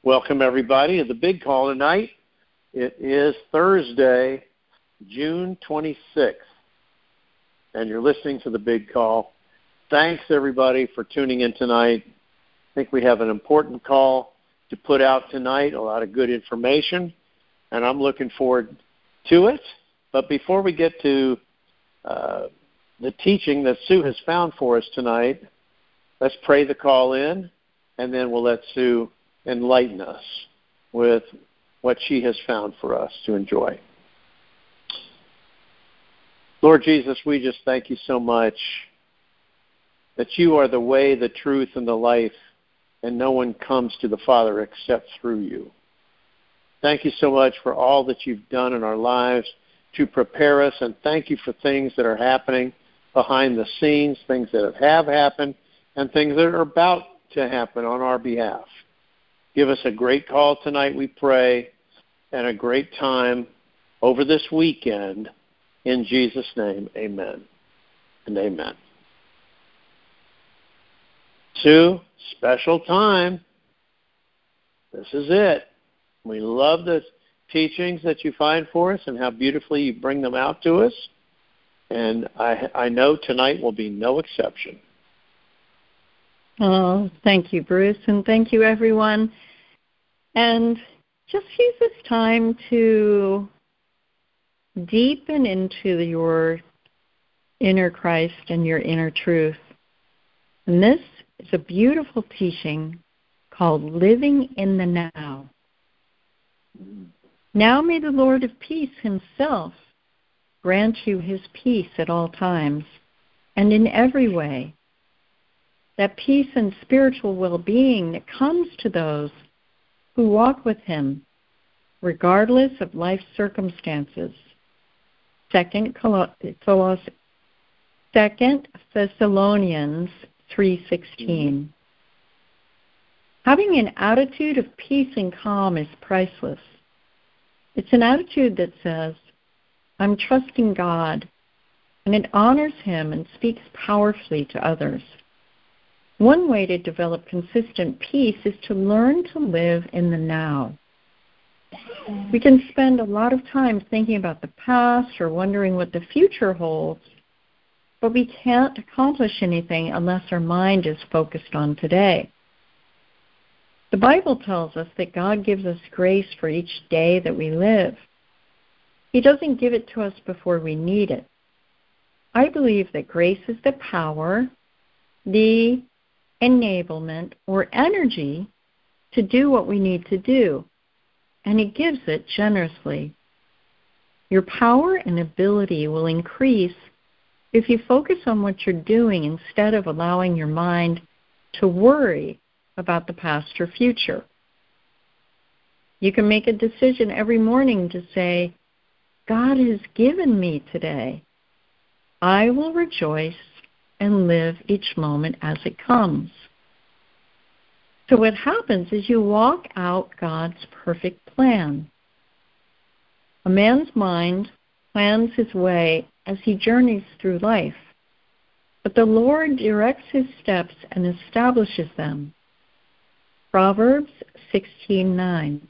Welcome, everybody, to the big call tonight. It is Thursday, June 26th, and you're listening to the big call. Thanks, everybody, for tuning in tonight. I think we have an important call to put out tonight, a lot of good information, and I'm looking forward to it. But before we get to the teaching that Sue has found for us tonight, let's pray the call in, and then we'll let Sue enlighten us with what she has found for us to enjoy. Lord Jesus, we just thank you so much that you are the way, the truth, and the life, and no one comes to the Father except through you. Thank you so much for all that you've done in our lives to prepare us, and thank you for things that are happening behind the scenes, things that have happened, and things that are about to happen on our behalf. Give us a great call tonight, we pray, and a great time over this weekend. In Jesus' name, amen and amen. Sue, special time. This is it. We love the teachings that you find for us and how beautifully you bring them out to us. And I know tonight will be no exception. Oh, thank you, Bruce, and thank you, everyone. And just use this time to deepen into your inner Christ and your inner truth. And this is a beautiful teaching called Living in the Now. Now may the Lord of peace himself grant you his peace at all times and in every way. That peace and spiritual well-being that comes to those who walk with him, regardless of life's circumstances. 2 Thessalonians 3:16. Having an attitude of peace and calm is priceless. It's an attitude that says, I'm trusting God, and it honors him and speaks powerfully to others. One way to develop consistent peace is to learn to live in the now. We can spend a lot of time thinking about the past or wondering what the future holds, but we can't accomplish anything unless our mind is focused on today. The Bible tells us that God gives us grace for each day that we live. He doesn't give it to us before we need it. I believe that grace is the power, the enablement, or energy to do what we need to do, and he gives it generously. Your power and ability will increase if you focus on what you're doing instead of allowing your mind to worry about the past or future. You can make a decision every morning to say, God has given me today. I will rejoice and live each moment as it comes. So what happens is you walk out God's perfect plan. A man's mind plans his way as he journeys through life, but the Lord directs his steps and establishes them. Proverbs 16:9.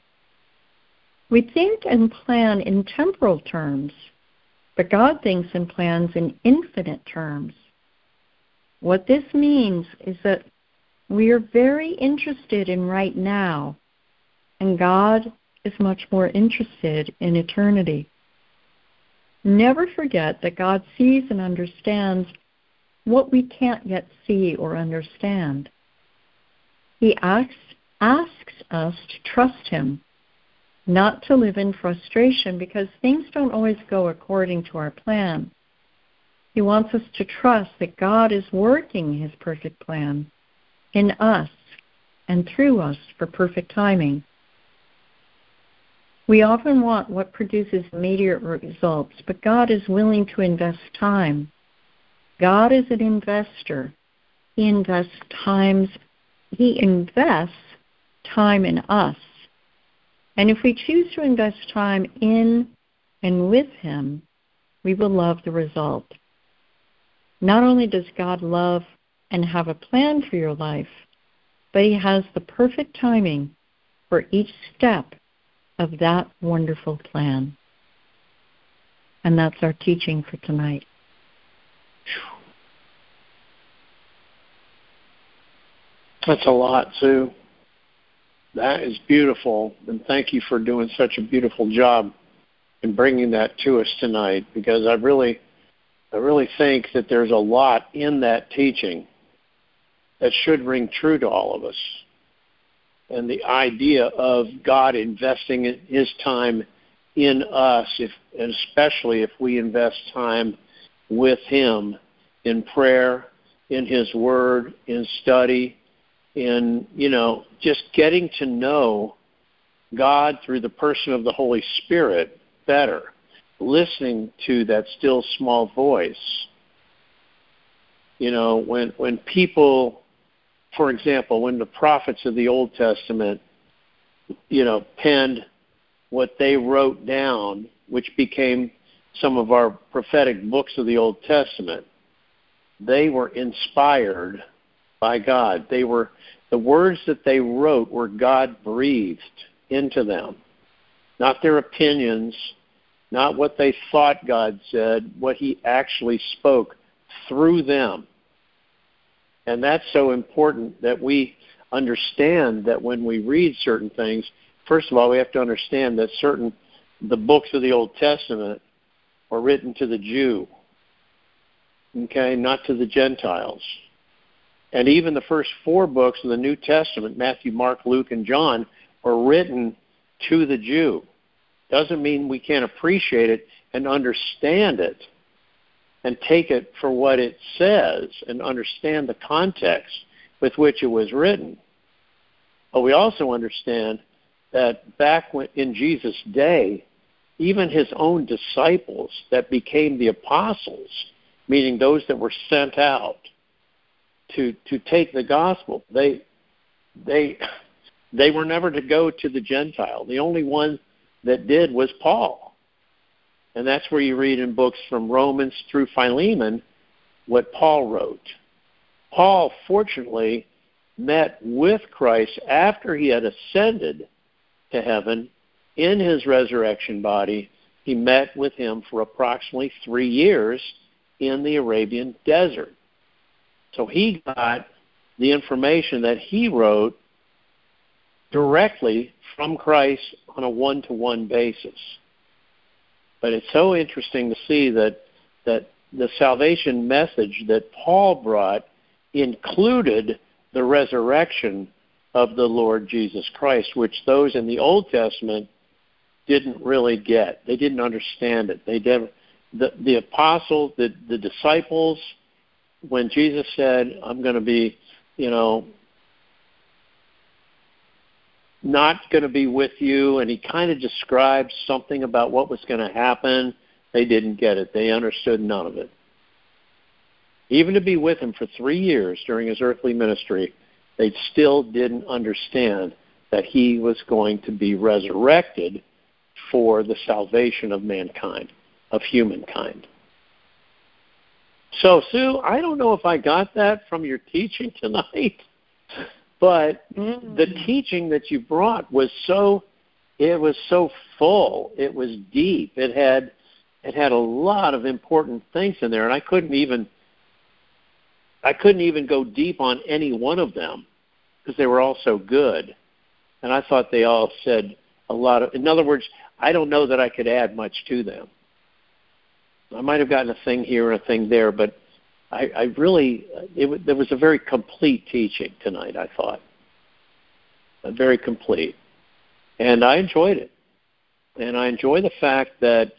We think and plan in temporal terms, but God thinks and plans in infinite terms. What this means is that we are very interested in right now, and God is much more interested in eternity. Never forget that God sees and understands what we can't yet see or understand. He asks us to trust him, not to live in frustration because things don't always go according to our plan. He wants us to trust that God is working his perfect plan in us and through us for perfect timing. We often want what produces immediate results, but God is willing to invest time. God is an investor. He invests time in us. And if we choose to invest time in and with him, we will love the result. Not only does God love and have a plan for your life, but he has the perfect timing for each step of that wonderful plan. And that's our teaching for tonight. That's a lot, Sue. That is beautiful, and thank you for doing such a beautiful job in bringing that to us tonight, because I really think that there's a lot in that teaching that should ring true to all of us. And the idea of God investing His time in us, and especially if we invest time with Him in prayer, in His Word, in study, in, just getting to know God through the person of the Holy Spirit better, listening to that still small voice. When people, for example, when the prophets of the Old Testament, penned what they wrote down, which became some of our prophetic books of the Old Testament, they were inspired by God. The words that they wrote were God-breathed into them, not their opinions, not what they thought God said, what He actually spoke through them. And that's so important that we understand that when we read certain things, first of all, we have to understand that the books of the Old Testament were written to the Jew, okay, not to the Gentiles. And even the first 4 books of the New Testament, Matthew, Mark, Luke, and John, were written to the Jew. Doesn't mean we can't appreciate it and understand it and take it for what it says and understand the context with which it was written. But we also understand that back in Jesus' day, even His own disciples that became the apostles, meaning those that were sent out to take the gospel, they were never to go to the Gentile. The only one that did was Paul. And that's where you read in books from Romans through Philemon what Paul wrote. Paul, fortunately, met with Christ after He had ascended to heaven in His resurrection body. He met with Him for approximately 3 years in the Arabian desert. So he got the information that he wrote directly from Christ on a one-to-one basis. But it's so interesting to see that the salvation message that Paul brought included the resurrection of the Lord Jesus Christ, which those in the Old Testament didn't really get. They didn't understand it. The apostles, the disciples, when Jesus said, I'm going to be, not going to be with you, and He kind of described something about what was going to happen, they didn't get it. They understood none of it. Even to be with Him for 3 years during His earthly ministry, they still didn't understand that He was going to be resurrected for the salvation of mankind, of humankind. So, Sue, I don't know if I got that from your teaching tonight, but the teaching that you brought was so full. It was deep. It had a lot of important things in there, and I couldn't even go deep on any one of them because they were all so good. And I thought they all said a lot of, in other words, I don't know that I could add much to them. I might have gotten a thing here and a thing there, but there was a very complete teaching tonight, I thought. Very complete. And I enjoyed it. And I enjoy the fact that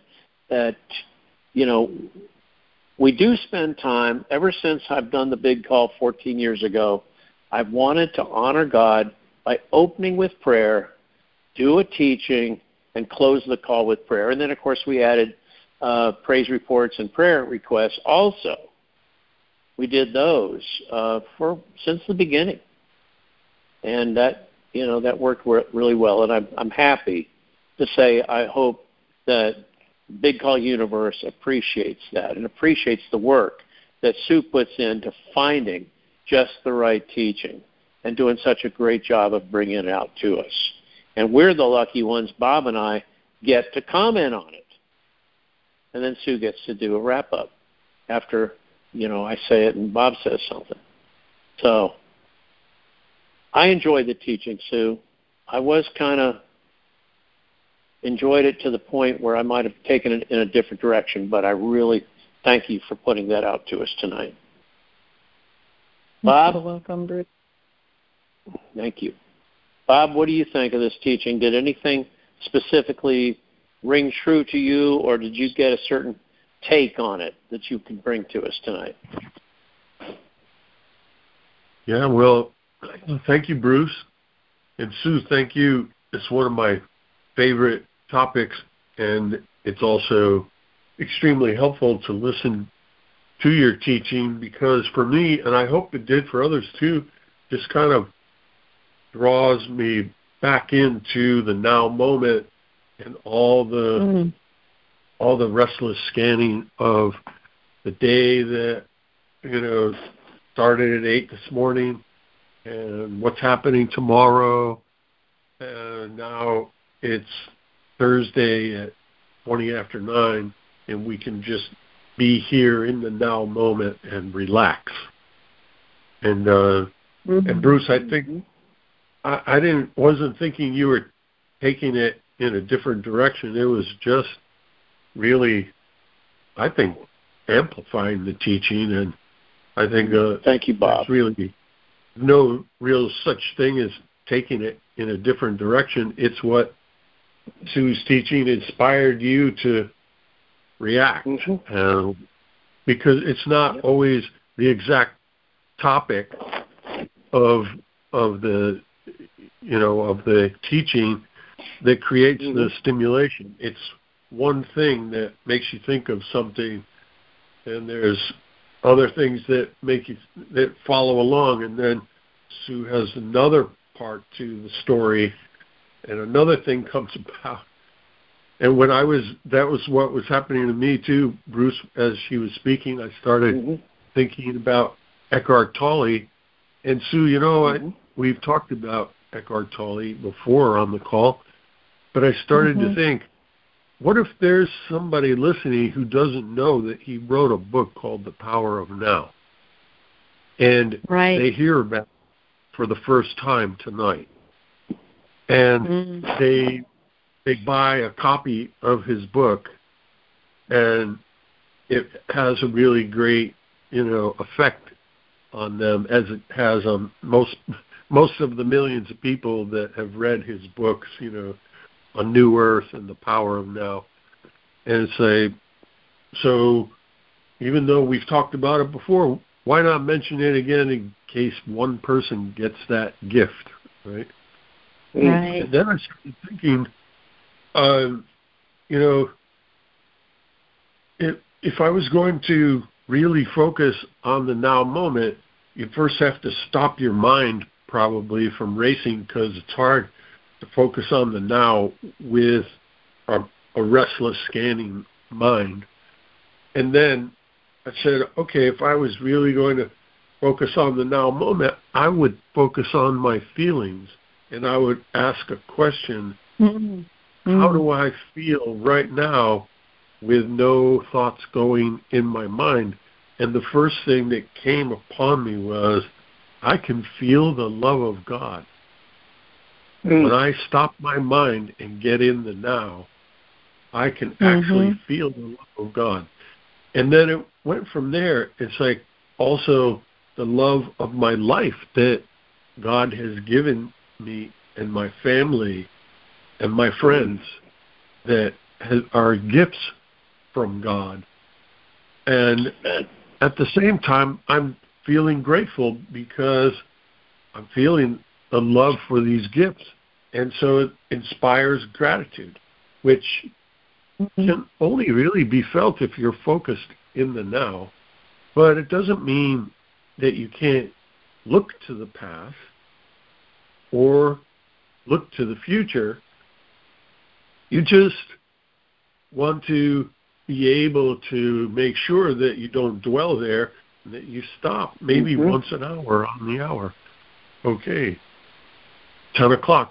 we do spend time, ever since I've done the Big Call 14 years ago, I've wanted to honor God by opening with prayer, do a teaching, and close the call with prayer. And then, of course, we added praise reports and prayer requests also. We did those since the beginning. And that worked really well. And I'm happy to say I hope that Big Call Universe appreciates that and appreciates the work that Sue puts into finding just the right teaching and doing such a great job of bringing it out to us. And we're the lucky ones, Bob and I, get to comment on it. And then Sue gets to do a wrap-up after, I say it and Bob says something. So I enjoyed the teaching, Sue. I was kind of enjoyed it to the point where I might have taken it in a different direction, but I really thank you for putting that out to us tonight. Bob? You're welcome, Bruce. Thank you. Bob, what do you think of this teaching? Did anything specifically ring true to you, or did you get a certain take on it that you can bring to us tonight? Yeah, well, thank you, Bruce. And Sue, thank you. It's one of my favorite topics, and it's also extremely helpful to listen to your teaching because for me, and I hope it did for others too, just kind of draws me back into the now moment and all the restless scanning of the day that started at 8 this morning and what's happening tomorrow, and now it's Thursday at 20 after 9, and we can just be here in the now moment and relax. And and Bruce, I think I wasn't thinking you were taking it in a different direction. It was just really, I think, amplifying the teaching, and I think thank you, Bob. There's really no real such thing as taking it in a different direction. It's what Sue's teaching inspired you to react, because it's not always the exact topic of the of the teaching that creates the stimulation. It's one thing that makes you think of something, and there's other things that that follow along, and then Sue has another part to the story, and another thing comes about. And that was what was happening to me too, Bruce. As she was speaking, I started thinking about Eckhart Tolle. And Sue, we've talked about Eckhart Tolle before on the call, but I started to think, what if there's somebody listening who doesn't know that he wrote a book called The Power of Now? And they hear about it for the first time tonight. And they buy a copy of his book, and it has a really great, effect on them, as it has on most of the millions of people that have read his books, on New Earth and The Power of Now. And say, so even though we've talked about it before, why not mention it again in case one person gets that gift, right? Right. And then I started thinking, if I was going to really focus on the now moment, you first have to stop your mind probably from racing, because it's hard to focus on the now with a restless scanning mind. And then I said, okay, if I was really going to focus on the now moment, I would focus on my feelings, and I would ask a question, how do I feel right now with no thoughts going in my mind? And the first thing that came upon me was, I can feel the love of God. When I stop my mind and get in the now, I can actually feel the love of God. And then it went from there. It's like also the love of my life that God has given me and my family and my friends that are gifts from God. And at the same time, I'm feeling grateful because I'm feeling the love for these gifts. And so it inspires gratitude, which can only really be felt if you're focused in the now. But it doesn't mean that you can't look to the past or look to the future. You just want to be able to make sure that you don't dwell there, and that you stop maybe once an hour on the hour. Okay, 10 o'clock is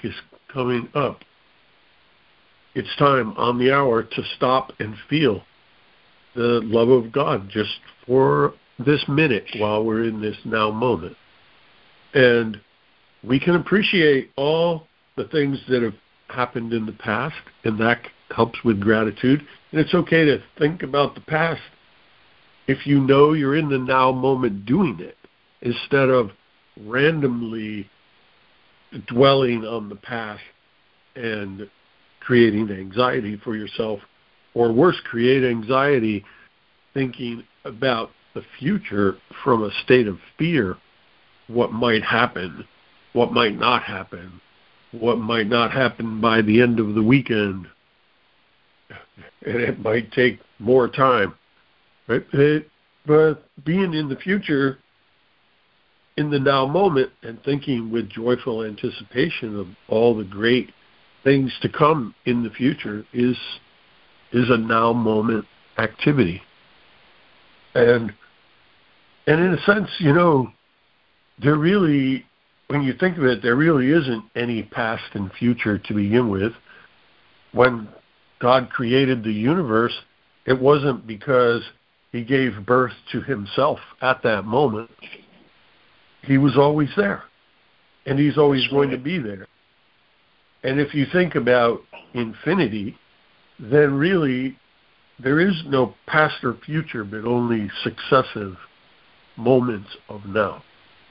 coming up. It's time on the hour to stop and feel the love of God just for this minute while we're in this now moment. And we can appreciate all the things that have happened in the past, and that helps with gratitude. And it's okay to think about the past if you know you're in the now moment doing it, instead of randomly dwelling on the past and creating anxiety for yourself, or worse, create anxiety thinking about the future from a state of fear. What might happen, what might not happen, what might not happen by the end of the weekend, and it might take more time, right? But being in the future, in the now moment, and thinking with joyful anticipation of all the great things to come in the future is a now moment activity. And in a sense, there really, when you think of it, there really isn't any past and future to begin with. When God created the universe, it wasn't because he gave birth to himself at that moment. He was always there, and he's always going to be there. And if you think about infinity, then really there is no past or future, but only successive moments of now.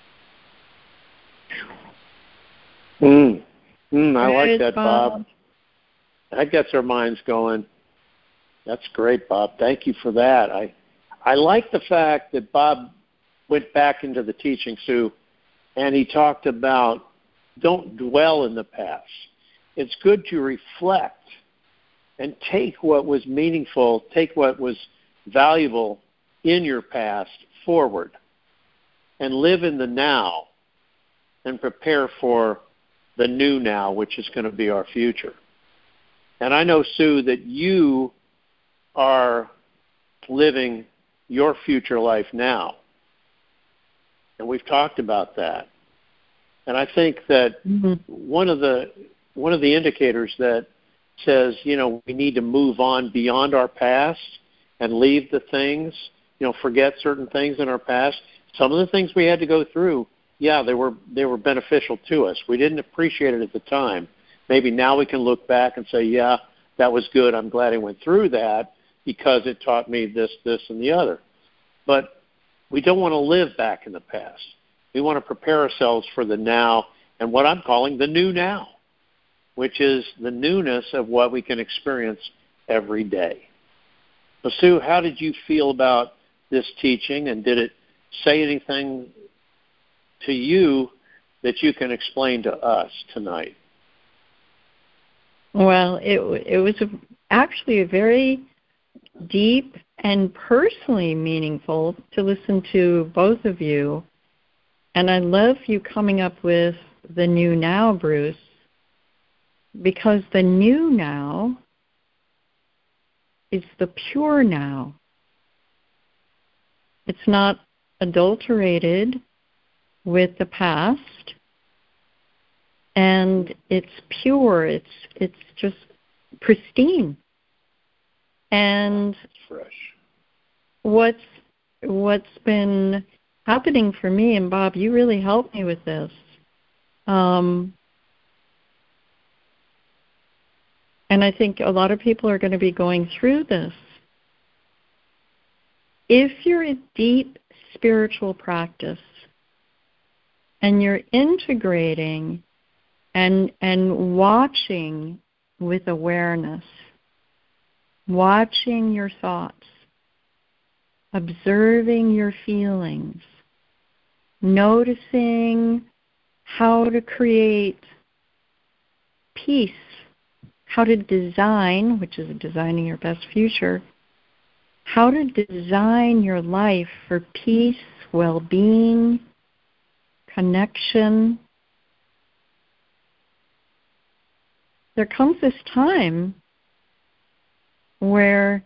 I like that, Bob. That gets our minds going. That's great, Bob. Thank you for that. I like the fact that Bob went back into the teaching, Sue, and he talked about don't dwell in the past. It's good to reflect and take what was meaningful, take what was valuable in your past forward, and live in the now and prepare for the new now, which is going to be our future. And I know, Sue, that you are living your future life now. And we've talked about that. And I think that one of the indicators that says, we need to move on beyond our past and leave the things, forget certain things in our past. Some of the things we had to go through, they were beneficial to us. We didn't appreciate it at the time. Maybe now we can look back and say, that was good. I'm glad I went through that because it taught me this, and the other. But we don't want to live back in the past. We want to prepare ourselves for the now and what I'm calling the new now, which is the newness of what we can experience every day. So, Sue, how did you feel about this teaching, and did it say anything to you that you can explain to us tonight? Well, it was actually a very deep and personally meaningful to listen to both of you. And I love you coming up with the new now, Bruce, because the new now is the pure now. It's not adulterated with the past, and it's pure. It's just pristine. And fresh. What's been happening for me, and Bob, you really helped me with this. And I think a lot of people are going to be going through this. If you're a deep spiritual practice and you're integrating and watching with awareness, watching your thoughts, observing your feelings, noticing how to create peace, how to design, which is designing your best future, how to design your life for peace, well-being, connection. There comes this time where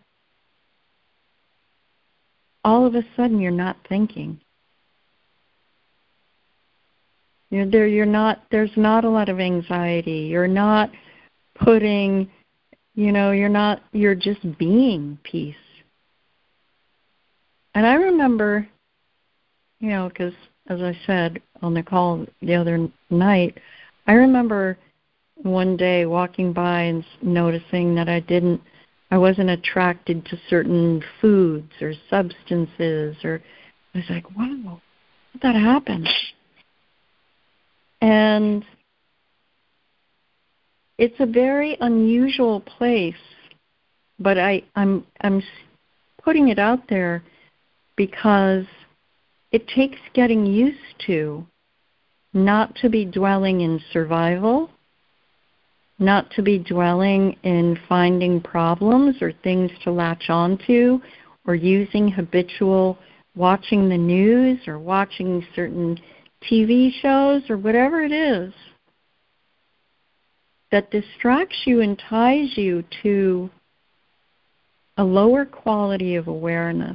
all of a sudden you're not thinking. There's not a lot of anxiety. You're not putting, you're just being peace. And I remember, because as I said on the call the other night, I remember one day walking by and noticing that I wasn't attracted to certain foods or substances, or I was like, wow, how did that happen? And it's a very unusual place, but I'm putting it out there because it takes getting used to not to be dwelling in survival, not to be dwelling in finding problems or things to latch onto, or using habitual watching the news or watching certain TV shows or whatever it is that distracts you and ties you to a lower quality of awareness.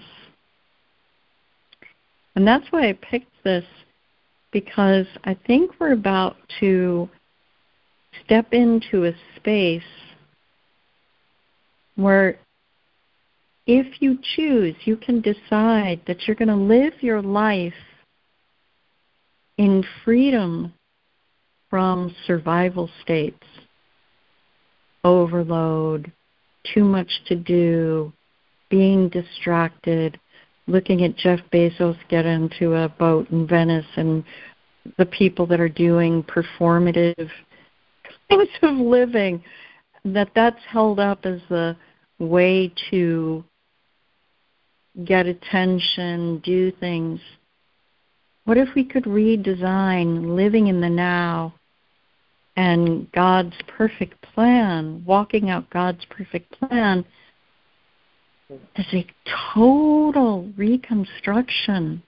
And that's why I picked this, because I think we're about to step into a space where if you choose, you can decide that you're going to live your life in freedom from survival states, overload, too much to do, being distracted, looking at Jeff Bezos get into a boat in Venice and the people that are doing performative kinds of living, that's held up as the way to get attention, do things. What if we could redesign living in the now and God's perfect plan, walking out God's perfect plan, as a total reconstruction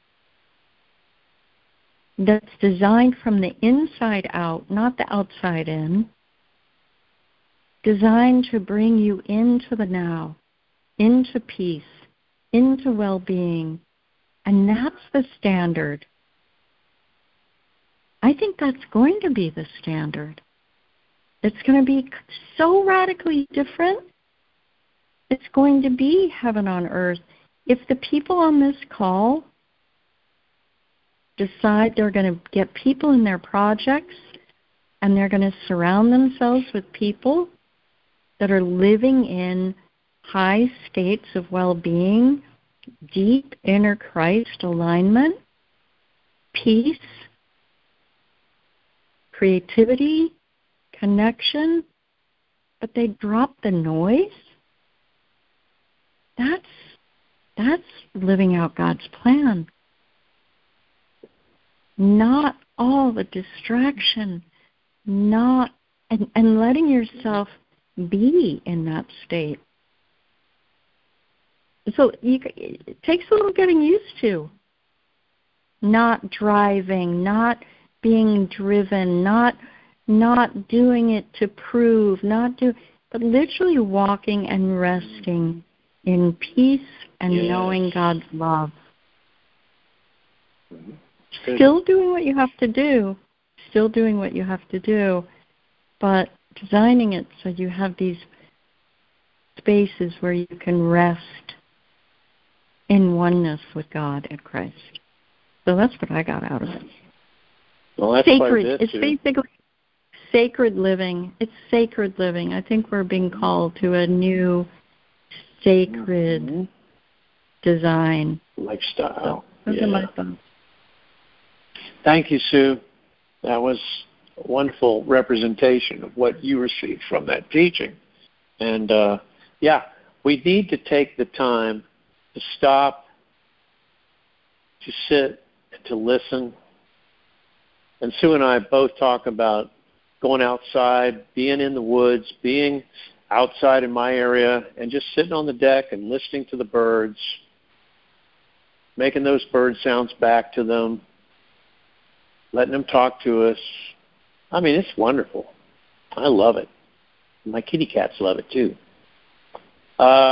that's designed from the inside out, not the outside in, designed to bring you into the now, into peace, into well-being. And that's the standard. I think that's going to be the standard. It's going to be so radically different. It's going to be heaven on earth. If the people on this call decide they're going to get people in their projects and they're going to surround themselves with people that are living in high states of well-being, deep inner Christ alignment, peace, creativity, connection, but they drop the noise, that's living out God's plan. Not all the distraction, and letting yourself be in that state. So it takes a little getting used to. Not driving, not being driven, not doing it to prove, but literally walking and resting in peace and knowing God's love. Still doing what you have to do, but designing it so you have these spaces where you can rest in oneness with God and Christ. So that's what I got out of it. Well, that's sacred. It's basically sacred living. It's sacred living. I think we're being called to a new sacred design. Lifestyle. So those are my thoughts. Thank you, Sue. That was a wonderful representation of what you received from that teaching. And, we need to take the time to stop, to sit, and to listen. And Sue and I both talk about going outside, being in the woods, being outside in my area, and just sitting on the deck and listening to the birds, making those bird sounds back to them, letting them talk to us. I mean, it's wonderful. I love it. My kitty cats love it too.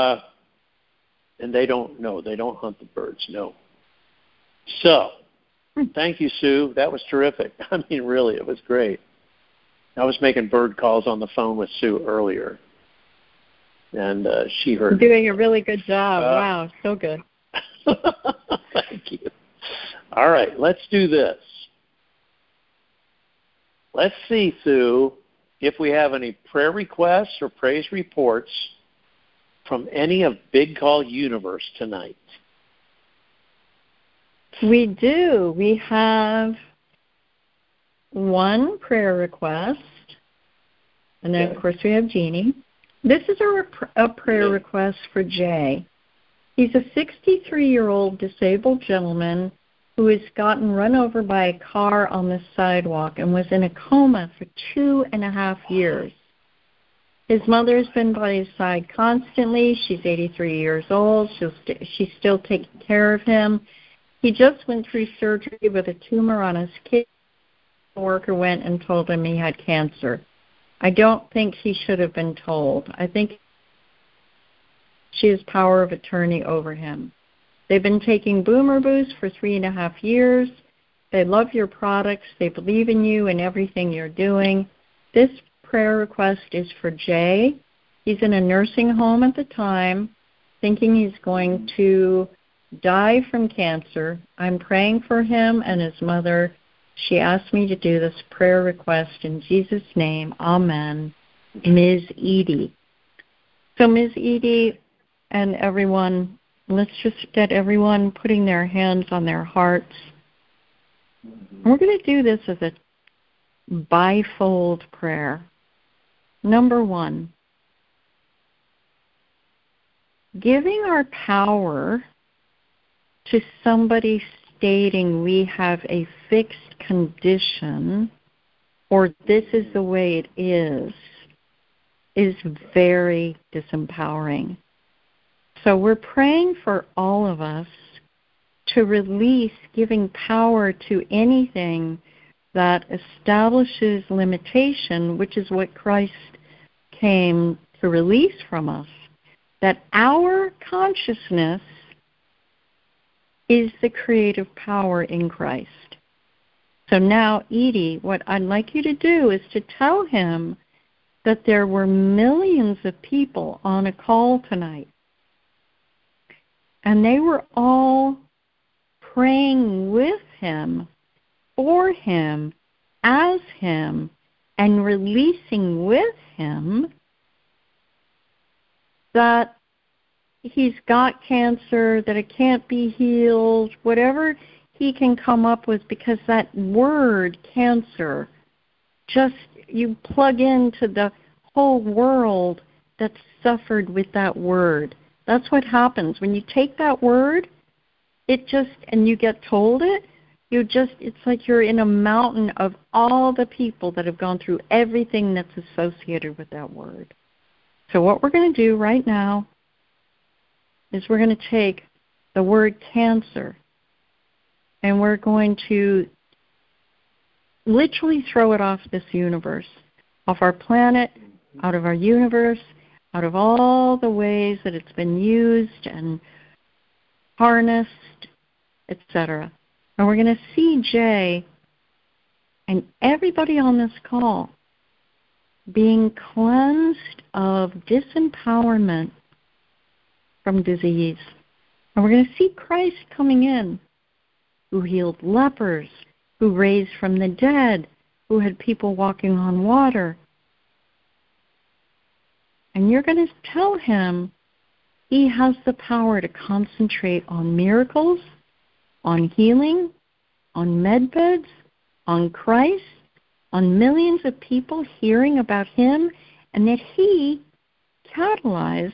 And they don't hunt the birds, no. So, Thank you, Sue. That was terrific. I mean, really, it was great. I was making bird calls on the phone with Sue earlier, and she heard You're doing a really good job. Wow, so good. Thank you. All right, let's do this. Let's see, Sue, if we have any prayer requests or praise reports from any of Big Call Universe tonight. We do. We have one prayer request, and then, of course, we have Jeannie. This is a prayer request for Jay. He's a 63-year-old disabled gentleman who has gotten run over by a car on the sidewalk and was in a coma for 2.5 years. His mother has been by his side constantly. She's 83 years old. She's still taking care of him. He just went through surgery with a tumor on his kidney. The worker went and told him he had cancer. I don't think he should have been told. I think she has power of attorney over him. They've been taking Boomer Boost for 3.5 years. They love your products. They believe in you and everything you're doing. This prayer request is for Jay. He's in a nursing home at the time, thinking he's going to die from cancer. I'm praying for him and his mother. She asked me to do this prayer request in Jesus' name. Amen. Ms. Edie. So Ms. Edie and everyone, let's just get everyone putting their hands on their hearts. We're going to do this as a bifold prayer. Number one, giving our power to somebody stating we have a fixed condition or this is the way it is very disempowering. So we're praying for all of us to release giving power to anything that establishes limitation, which is what Christ came to release from us, that our consciousness is the creative power in Christ. So now, Edie, what I'd like you to do is to tell him that there were millions of people on a call tonight, and they were all praying with him, for him, as him, and releasing with him that he's got cancer, that it can't be healed, whatever he can come up with, because that word, cancer, just you plug into the whole world that's suffered with that word. That's what happens. When you take that word, it just, and you get told it, it's like you're in a mountain of all the people that have gone through everything that's associated with that word. So what we're going to do right now is we're going to take the word cancer and we're going to literally throw it off this universe, off our planet, out of our universe, out of all the ways that it's been used and harnessed, etc. And we're going to see Jay and everybody on this call being cleansed of disempowerment from disease. And we're going to see Christ coming in, who healed lepers, who raised from the dead, who had people walking on water. And you're going to tell him he has the power to concentrate on miracles, on healing, on med beds, on Christ, on millions of people hearing about him, and that he catalyzed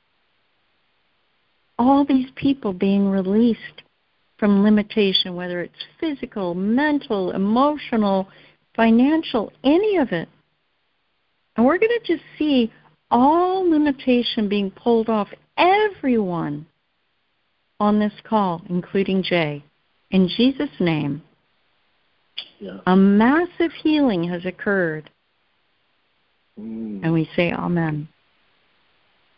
all these people being released from limitation, whether it's physical, mental, emotional, financial, any of it. And we're going to just see all limitation being pulled off everyone on this call, including Jay. In Jesus' name, a massive healing has occurred. And we say amen.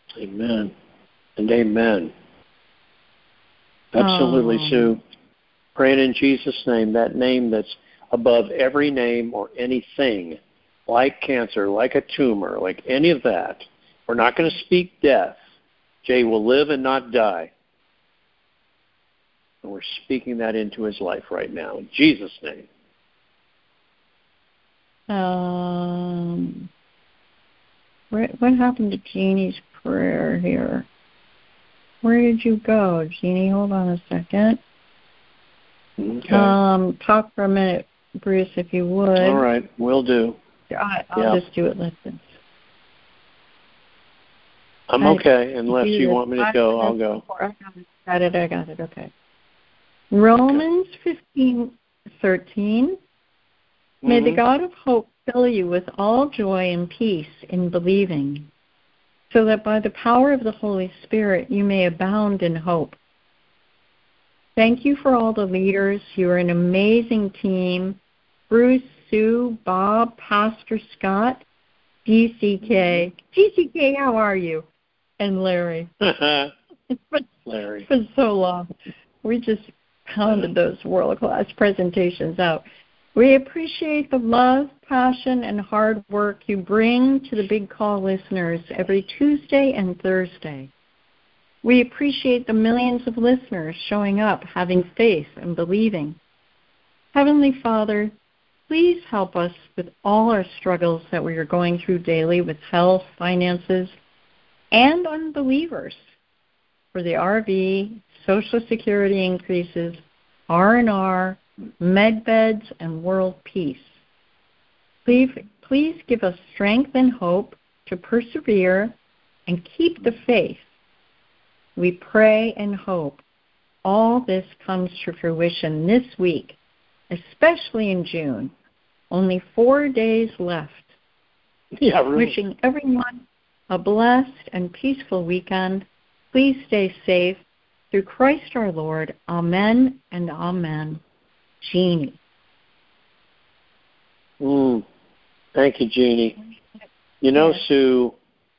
Amen. And amen. Absolutely, Sue. Praying in Jesus' name, that name that's above every name or anything, like cancer, like a tumor, like any of that. We're not going to speak death. Jay will live and not die. And we're speaking that into his life right now, in Jesus' name. What happened to Jeannie's prayer here? Where did you go, Jeannie? Hold on a second. Okay. Talk for a minute, Bruce, if you would. All right, will do. I'll just do it like this. I'm okay, unless you want me to go, I'll go. I got it, okay. Romans 15:13. May the God of hope fill you with all joy and peace in believing, so that by the power of the Holy Spirit you may abound in hope. Thank you for all the leaders. You are an amazing team. Bruce, Sue, Bob, Pastor Scott, GCK. GCK, how are you? And Larry. Larry. It's been so long. We just pounded those world-class presentations out. We appreciate the love, passion, and hard work you bring to the Big Call listeners every Tuesday and Thursday. We appreciate the millions of listeners showing up, having faith and believing. Heavenly Father, please help us with all our struggles that we are going through daily with health, finances, and unbelievers. For the RV, Social Security increases, R&R, med beds, and world peace. Please give us strength and hope to persevere and keep the faith. We pray and hope all this comes to fruition this week, especially in June. Only 4 days left. Yeah, really. Wishing everyone a blessed and peaceful weekend. Please stay safe. Through Christ our Lord. Amen and amen. Jeannie. Thank you, Jeannie. You know, Sue,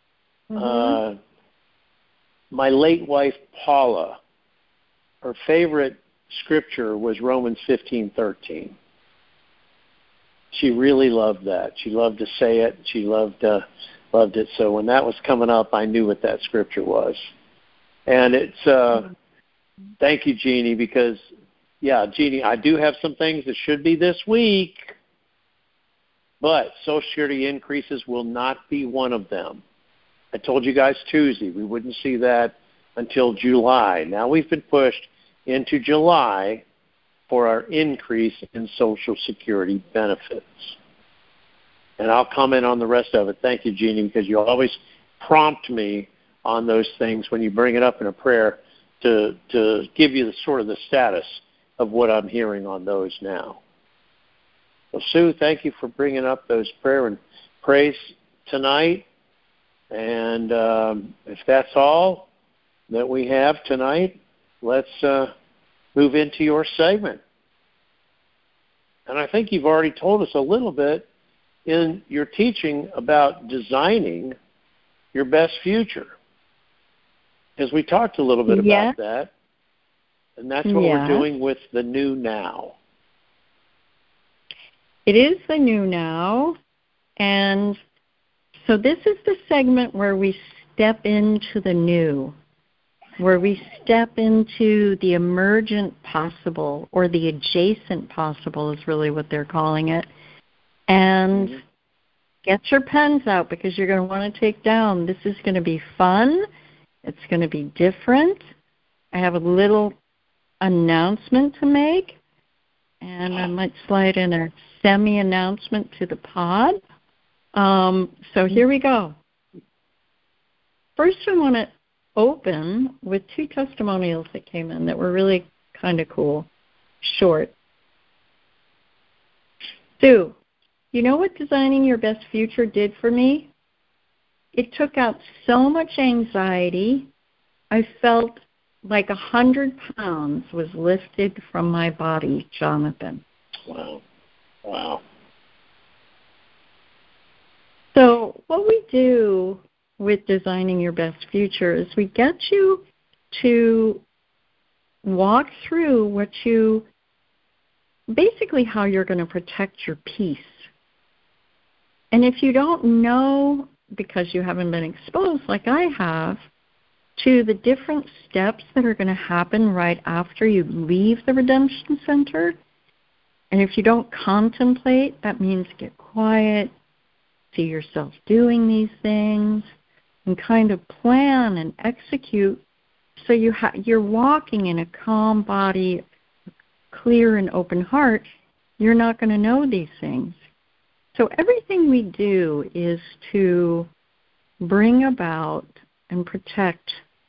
my late wife, Paula, her favorite scripture was Romans 15:13. She really loved that. She loved to say it. She loved it. So when that was coming up, I knew what that scripture was. And it's, thank you, Jeannie, because, yeah, Jeannie, I do have some things that should be this week, but Social Security increases will not be one of them. I told you guys Tuesday we wouldn't see that until July. Now we've been pushed into July for our increase in Social Security benefits. And I'll comment on the rest of it. Thank you, Jeannie, because you always prompt me on those things when you bring it up in a prayer to give you the sort of the status of what I'm hearing on those now. Well, Sue, thank you for bringing up those prayer and praise tonight. And if that's all that we have tonight, let's move into your segment. And I think you've already told us a little bit in your teaching about designing your best future. Because we talked a little bit about that. And that's what we're doing with the new now. It is the new now. And so this is the segment where we step into the new, where we step into the emergent possible, or the adjacent possible is really what they're calling it. And get your pens out, because you're going to want to take down. This is going to be fun. It's going to be different. I have a little announcement to make, and I might slide in a semi-announcement to the pod. So here we go. First, I want to open with 2 testimonials that came in that were really kind of cool, short. Sue, you know what designing your best future did for me? It took out so much anxiety. I felt like 100 pounds was lifted from my body, Jonathan. Wow. So what we do with designing your best future is we get you to walk through what you basically how you're going to protect your peace. And if you don't know, because you haven't been exposed like I have, to the different steps that are going to happen right after you leave the Redemption Center, and if you don't contemplate, that means get quiet, see yourself doing these things, and kind of plan and execute so you're walking in a calm body, clear and open heart, you're not going to know these things. So everything we do is to bring about and protect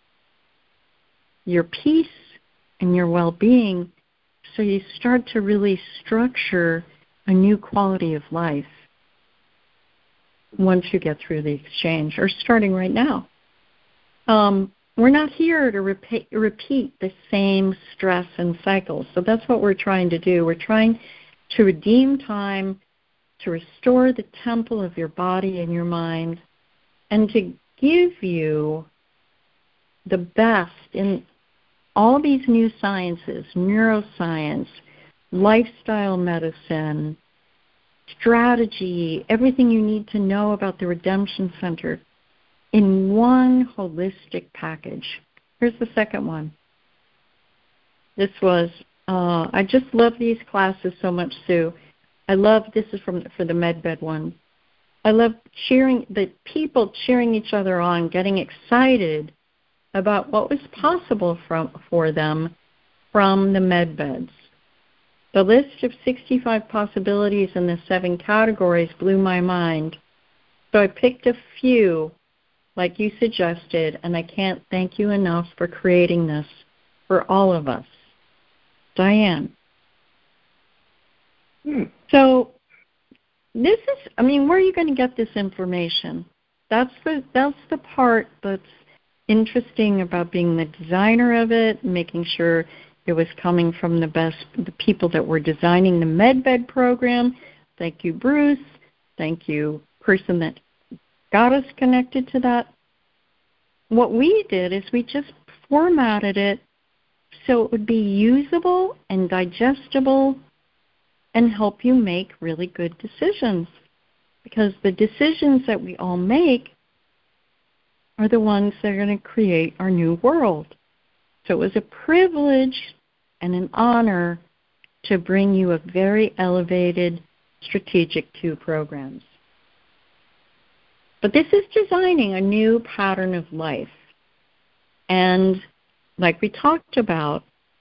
your peace and your well-being so you start to really structure a new quality of life once you get through the exchange, or starting right now. We're not here to repeat the same stress and cycles. So that's what we're trying to do. We're trying to redeem time, to restore the temple of your body and your mind, and to give you the best in all these new sciences, neuroscience, lifestyle medicine, strategy, everything you need to know about the Redemption Center in one holistic package. Here's the second one. This was, I just love these classes so much, Sue. This is for the MedBed one. I love the people cheering each other on, getting excited about what was possible for them from the MedBeds. The list of 65 possibilities in the 7 categories blew my mind. So I picked a few, like you suggested, and I can't thank you enough for creating this for all of us. Diane. So this is, where are you going to get this information? That's the part that's interesting about being the designer of it, making sure it was coming from the people that were designing the MedBed program. Thank you, Bruce. Thank you, person that got us connected to that. What we did is we just formatted it so it would be usable and digestible and help you make really good decisions. Because the decisions that we all make are the ones that are going to create our new world. So it was a privilege and an honor to bring you a very elevated strategic 2 programs. But this is designing a new pattern of life. And like we talked about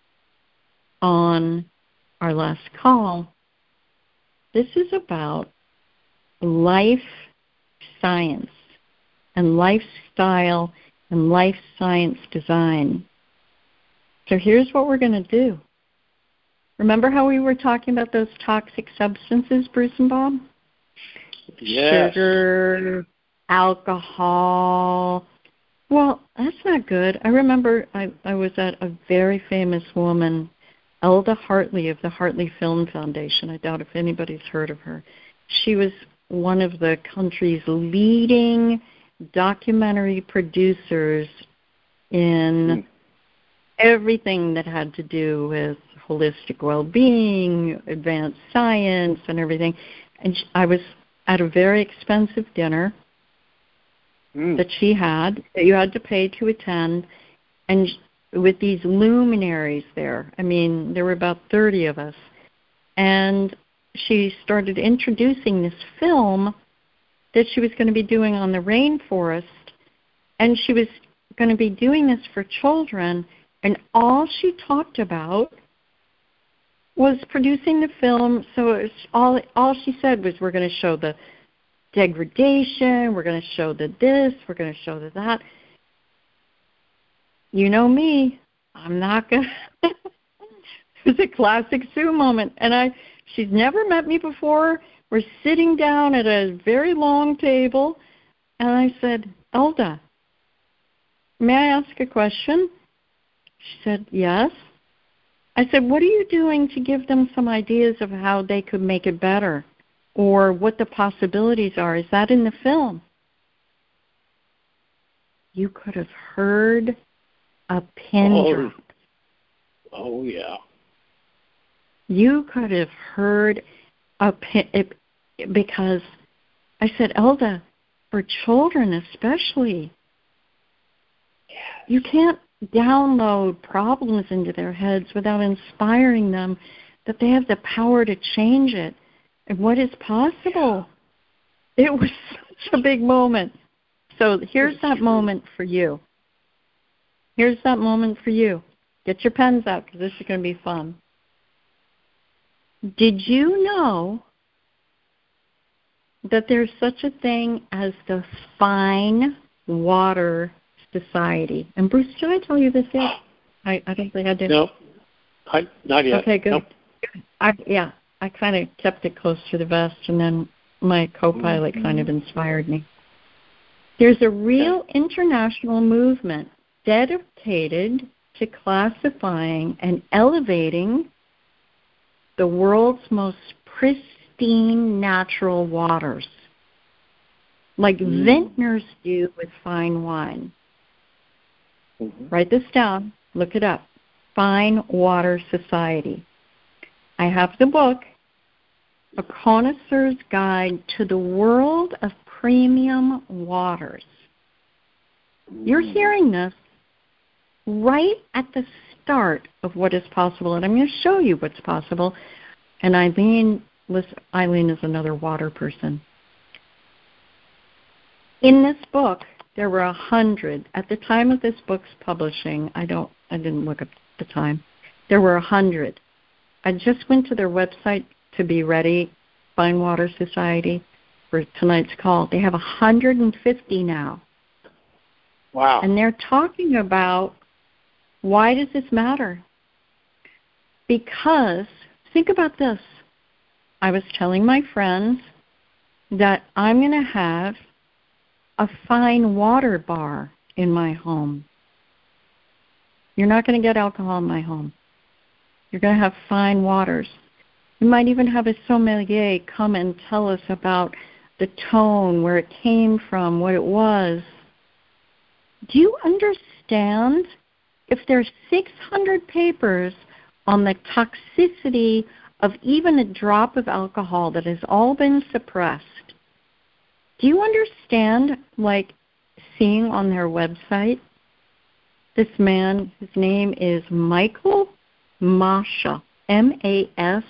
on our last call, this is about life science and lifestyle and life science design. So here's what we're going to do. Remember how we were talking about those toxic substances, Bruce and Bob? Yes. Sugar, alcohol. Well, that's not good. I remember I was at a very famous woman, Elda Hartley of the Hartley Film Foundation. I doubt if anybody's heard of her. She was one of the country's leading documentary producers in everything that had to do with holistic well-being, advanced science, and everything. And I was at a very expensive dinner that she had, that you had to pay to attend, and with these luminaries there. There were about 30 of us. And she started introducing this film that she was going to be doing on the rainforest, and she was going to be doing this for children, and all she talked about was producing the film. So it was all she said was, we're going to show the degradation, we're going to show the this, we're going to show the that. You know me, I'm not going to. It was a classic Sue moment. And she's never met me before. We're sitting down at a very long table, and I said, Elda, may I ask a question? She said, yes. I said, what are you doing to give them some ideas of how they could make it better, or what the possibilities are? Is that in the film? You could have heard a pin drop. Oh, yeah. You could have heard because I said, Elda, for children especially, you can't download problems into their heads without inspiring them that they have the power to change it and what is possible. It was such a big moment. So here's that moment for you. Here's that moment for you. Get your pens out because this is going to be fun. Did you know that there's such a thing as the Fine Water Society? And Bruce, did I tell you this yet? I don't think I did. No, not yet. Okay, good. Nope. I kind of kept it close to the vest, and then my co-pilot kind of inspired me. There's a real international movement dedicated to classifying and elevating the world's most pristine natural waters, like vintners do with fine wine. Write this down. Look it up. Fine Water Society. I have the book, A Connoisseur's Guide to the World of Premium Waters. You're hearing this right at the start of what is possible, and I'm going to show you what's possible. And Eileen is another water person. In this book, there were 100. At the time of this book's publishing, I didn't look at the time. There were 100. I just went to their website to be ready, Fine Water Society, for tonight's call. They have 150 now. Wow. And they're talking about, why does this matter? Because, think about this. I was telling my friends that I'm going to have a fine water bar in my home. You're not going to get alcohol in my home. You're going to have fine waters. You might even have a sommelier come and tell us about the tone, where it came from, what it was. Do you understand? If there's 600 papers on the toxicity of even a drop of alcohol that has all been suppressed, do you understand, like, seeing on their website, this man, his name is Michael Mascha, Mascha.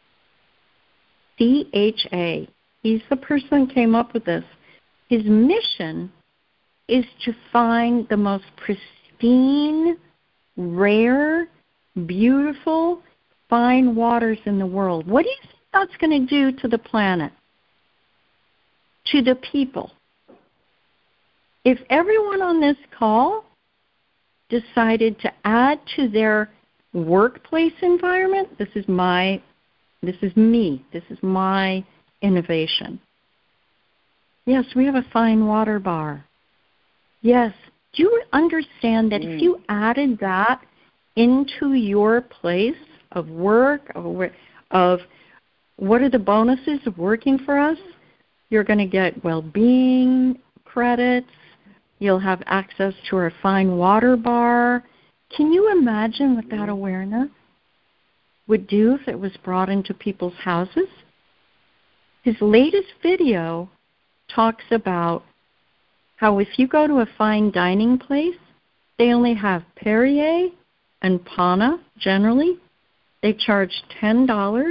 He's the person who came up with this. His mission is to find the most pristine, rare, beautiful, fine waters in the world. What do you think that's going to do to the planet? To the people? If everyone on this call decided to add to their workplace environment, this is my innovation. Yes, we have a fine water bar. Yes. Do you understand that if you added that into your place of work, of what are the bonuses of working for us? You're going to get well-being credits. You'll have access to our fine water bar. Can you imagine what that awareness would do if it was brought into people's houses? His latest video talks about how if you go to a fine dining place, they only have Perrier and Pana generally. They charge $10,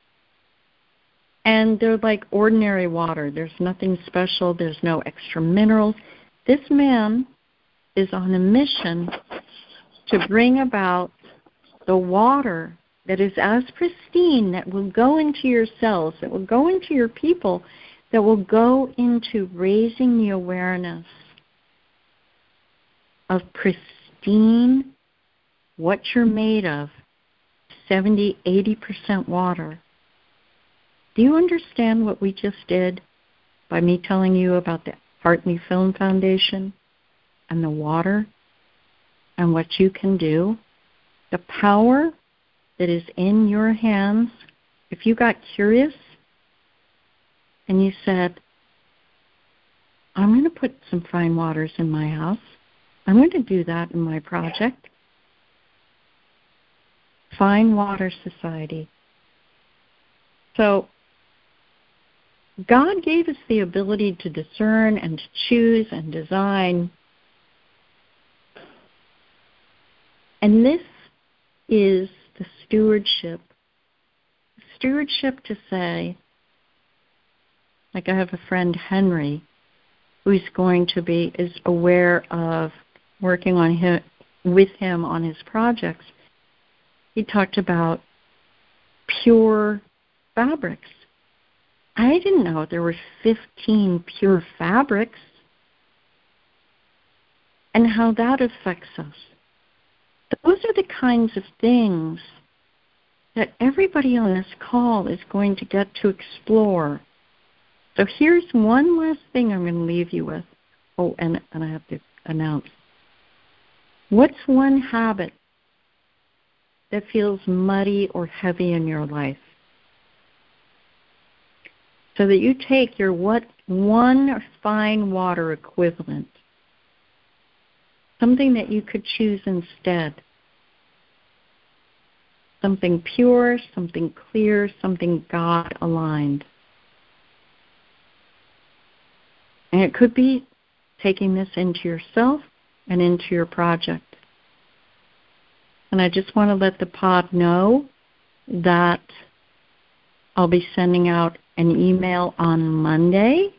and they're like ordinary water. There's nothing special. There's no extra minerals. This man is on a mission to bring about the water that is as pristine, that will go into your cells, that will go into your people, that will go into raising the awareness of pristine, what you're made of, 70, 80% water. Do you understand what we just did by me telling you about the Hartley Film Foundation and the water and what you can do? The power that is in your hands. If you got curious and you said, I'm going to put some fine waters in my house, I'm going to do that in my project. Fine Water Society. So God gave us the ability to discern and to choose and design. And this is the stewardship. Stewardship to say, like I have a friend, Henry, who's is aware of working with him on his projects. He talked about pure fabrics. I didn't know there were 15 pure fabrics and how that affects us. Those are the kinds of things that everybody on this call is going to get to explore. So here's one last thing I'm going to leave you with. Oh, and I have to announce. What's one habit that feels muddy or heavy in your life? So that you take your one fine water equivalent, something that you could choose instead, something pure, something clear, something God-aligned. And it could be taking this into yourself and into your project. And I just want to let the pod know that I'll be sending out an email on Monday.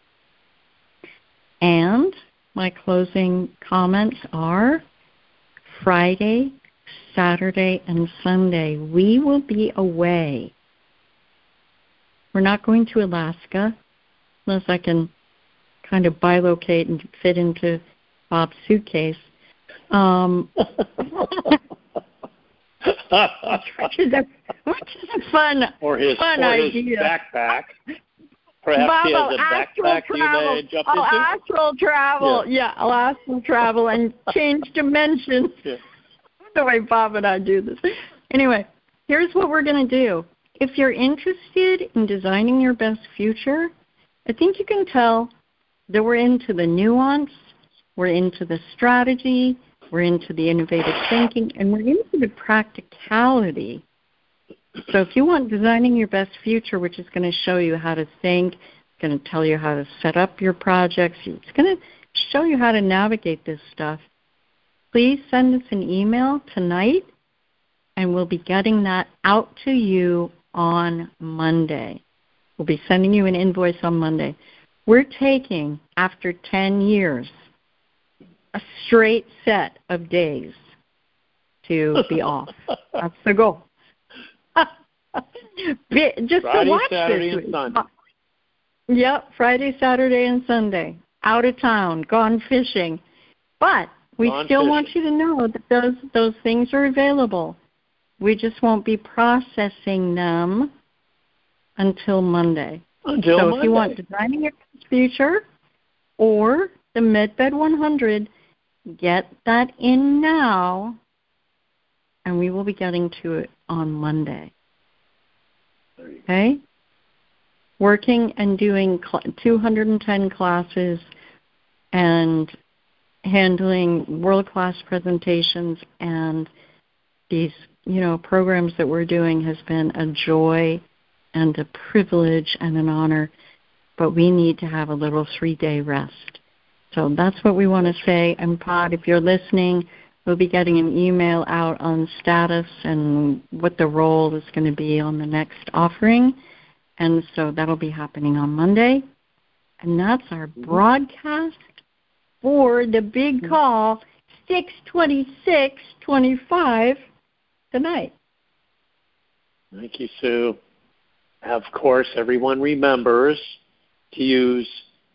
And my closing comments are Friday, Saturday, and Sunday. We will be away. We're not going to Alaska, unless I can kind of bilocate and fit into Bob's suitcase. Which is a fun idea. Backpack. Perhaps Bob, he has a backpack you may jump into? Astral travel. Yeah, I'll astral travel and change dimensions. Yeah. The way Bob and I do this. Anyway, here's what we're going to do. If you're interested in designing your best future, I think you can tell that we're into the nuance, we're into the strategy, we're into the innovative thinking, and we're into the practicality. So if you want designing your best future, which is going to show you how to think, it's going to tell you how to set up your projects, it's going to show you how to navigate this stuff, please send us an email tonight, and we'll be getting that out to you on Monday. We'll be sending you an invoice on Monday. We're taking, after 10 years, a straight set of days to be off. That's the goal. Just Friday, to watch Saturday, this. and Sunday. Yep, Friday, Saturday, and Sunday. Out of town, gone fishing. But we still want you to know that those things are available. We just won't be processing them until Monday. So if you want Designing Your Future or the MedBed 100, get that in now, and we will be getting to it on Monday. Okay? Working and doing 210 classes and handling world-class presentations and these, programs that we're doing has been a joy and a privilege and an honor, but we need to have a little 3-day rest. So that's what we want to say. And Pod, if you're listening, we'll be getting an email out on status and what the role is going to be on the next offering. And so that'll be happening on Monday. And that's our broadcast for the big call, 6/26/25 tonight. Thank you, Sue. Of course, everyone remembers to use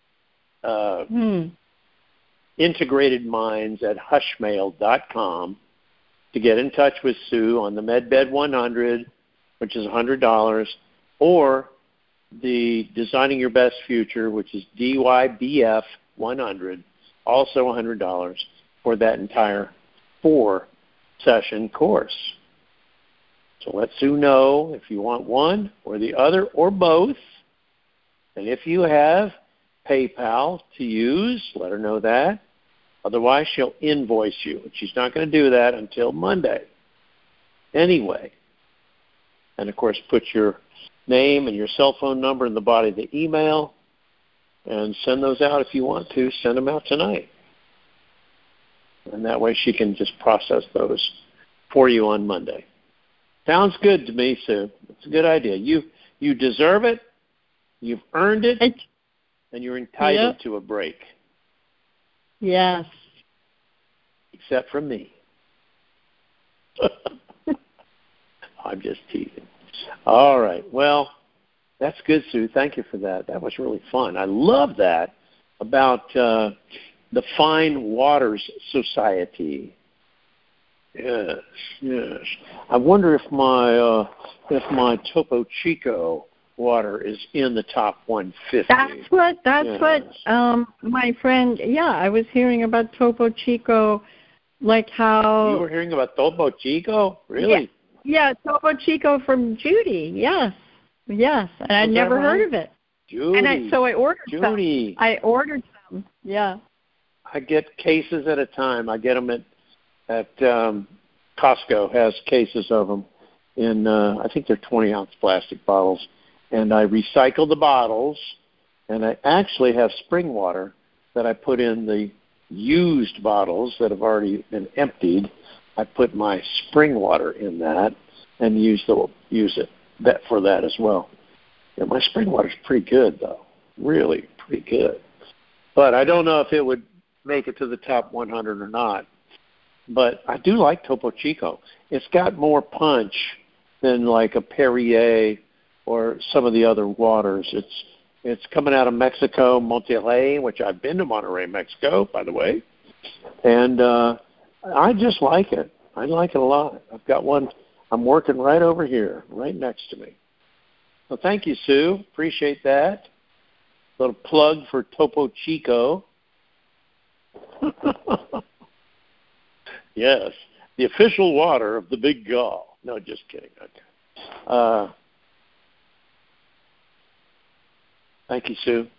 integratedminds@hushmail.com to get in touch with Sue on the MedBed 100, which is $100, or the Designing Your Best Future, which is DYBF 100, also $100 for that entire 4-session course. So let Sue know if you want one or the other or both. And if you have PayPal to use, let her know that. Otherwise, she'll invoice you. And she's not going to do that until Monday. Anyway. And, of course, put your name and your cell phone number in the body of the email, and send those out if you want to. Send them out tonight. And that way she can just process those for you on Monday. Sounds good to me, Sue. It's a good idea. You deserve it. You've earned it. And you're entitled to a break. Yes. Except for me. I'm just teasing. All right. Well, that's good, Sue. Thank you for that. That was really fun. I love that about the Fine Waters Society. Yes, yes. I wonder if my Topo Chico water is in the top 150. That's what my friend. Yeah, I was hearing about Topo Chico, like how you were hearing about Topo Chico, really? Yeah, Topo Chico from Judy. Yes, and I'd never heard of it. Judy. So I ordered Judy. some. I ordered some. Yeah. I get cases at a time. I get them at Costco has cases of them in I think they're 20-ounce plastic bottles, and I recycle the bottles, and I actually have spring water that I put in the used bottles that have already been emptied. I put my spring water in that and use it for that as well. Yeah, my spring water's pretty good though, really pretty good. But I don't know if it would make it to the top 100 or not. But I do like Topo Chico. It's got more punch than like a Perrier or some of the other waters. It's coming out of Mexico, Monterrey, which I've been to Monterrey, Mexico, by the way. And I just like it. I like it a lot. I've got one. I'm working right over here, right next to me. So thank you, Sue. Appreciate that. A little plug for Topo Chico. Yes, the official water of the Big Gall. No, just kidding. Okay. Thank you, Sue.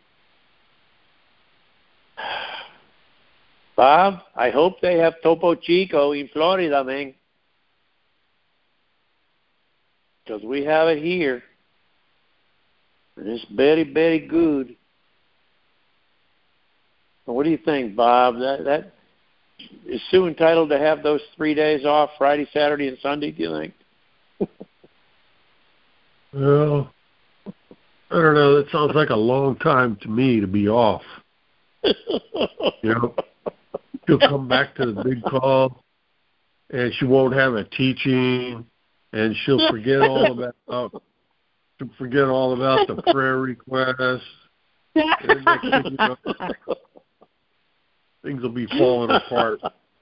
Bob, I hope they have Topo Chico in Florida, man. Because we have it here. And it's very, very good. So what do you think, Bob? That is Sue entitled to have those 3 days off, Friday, Saturday, and Sunday, do you think? Well, I don't know. That sounds like a long time to me to be off. She'll come back to the big call, and she won't have a teaching, and she'll forget all about the prayer requests. And next thing you know, things will be falling apart.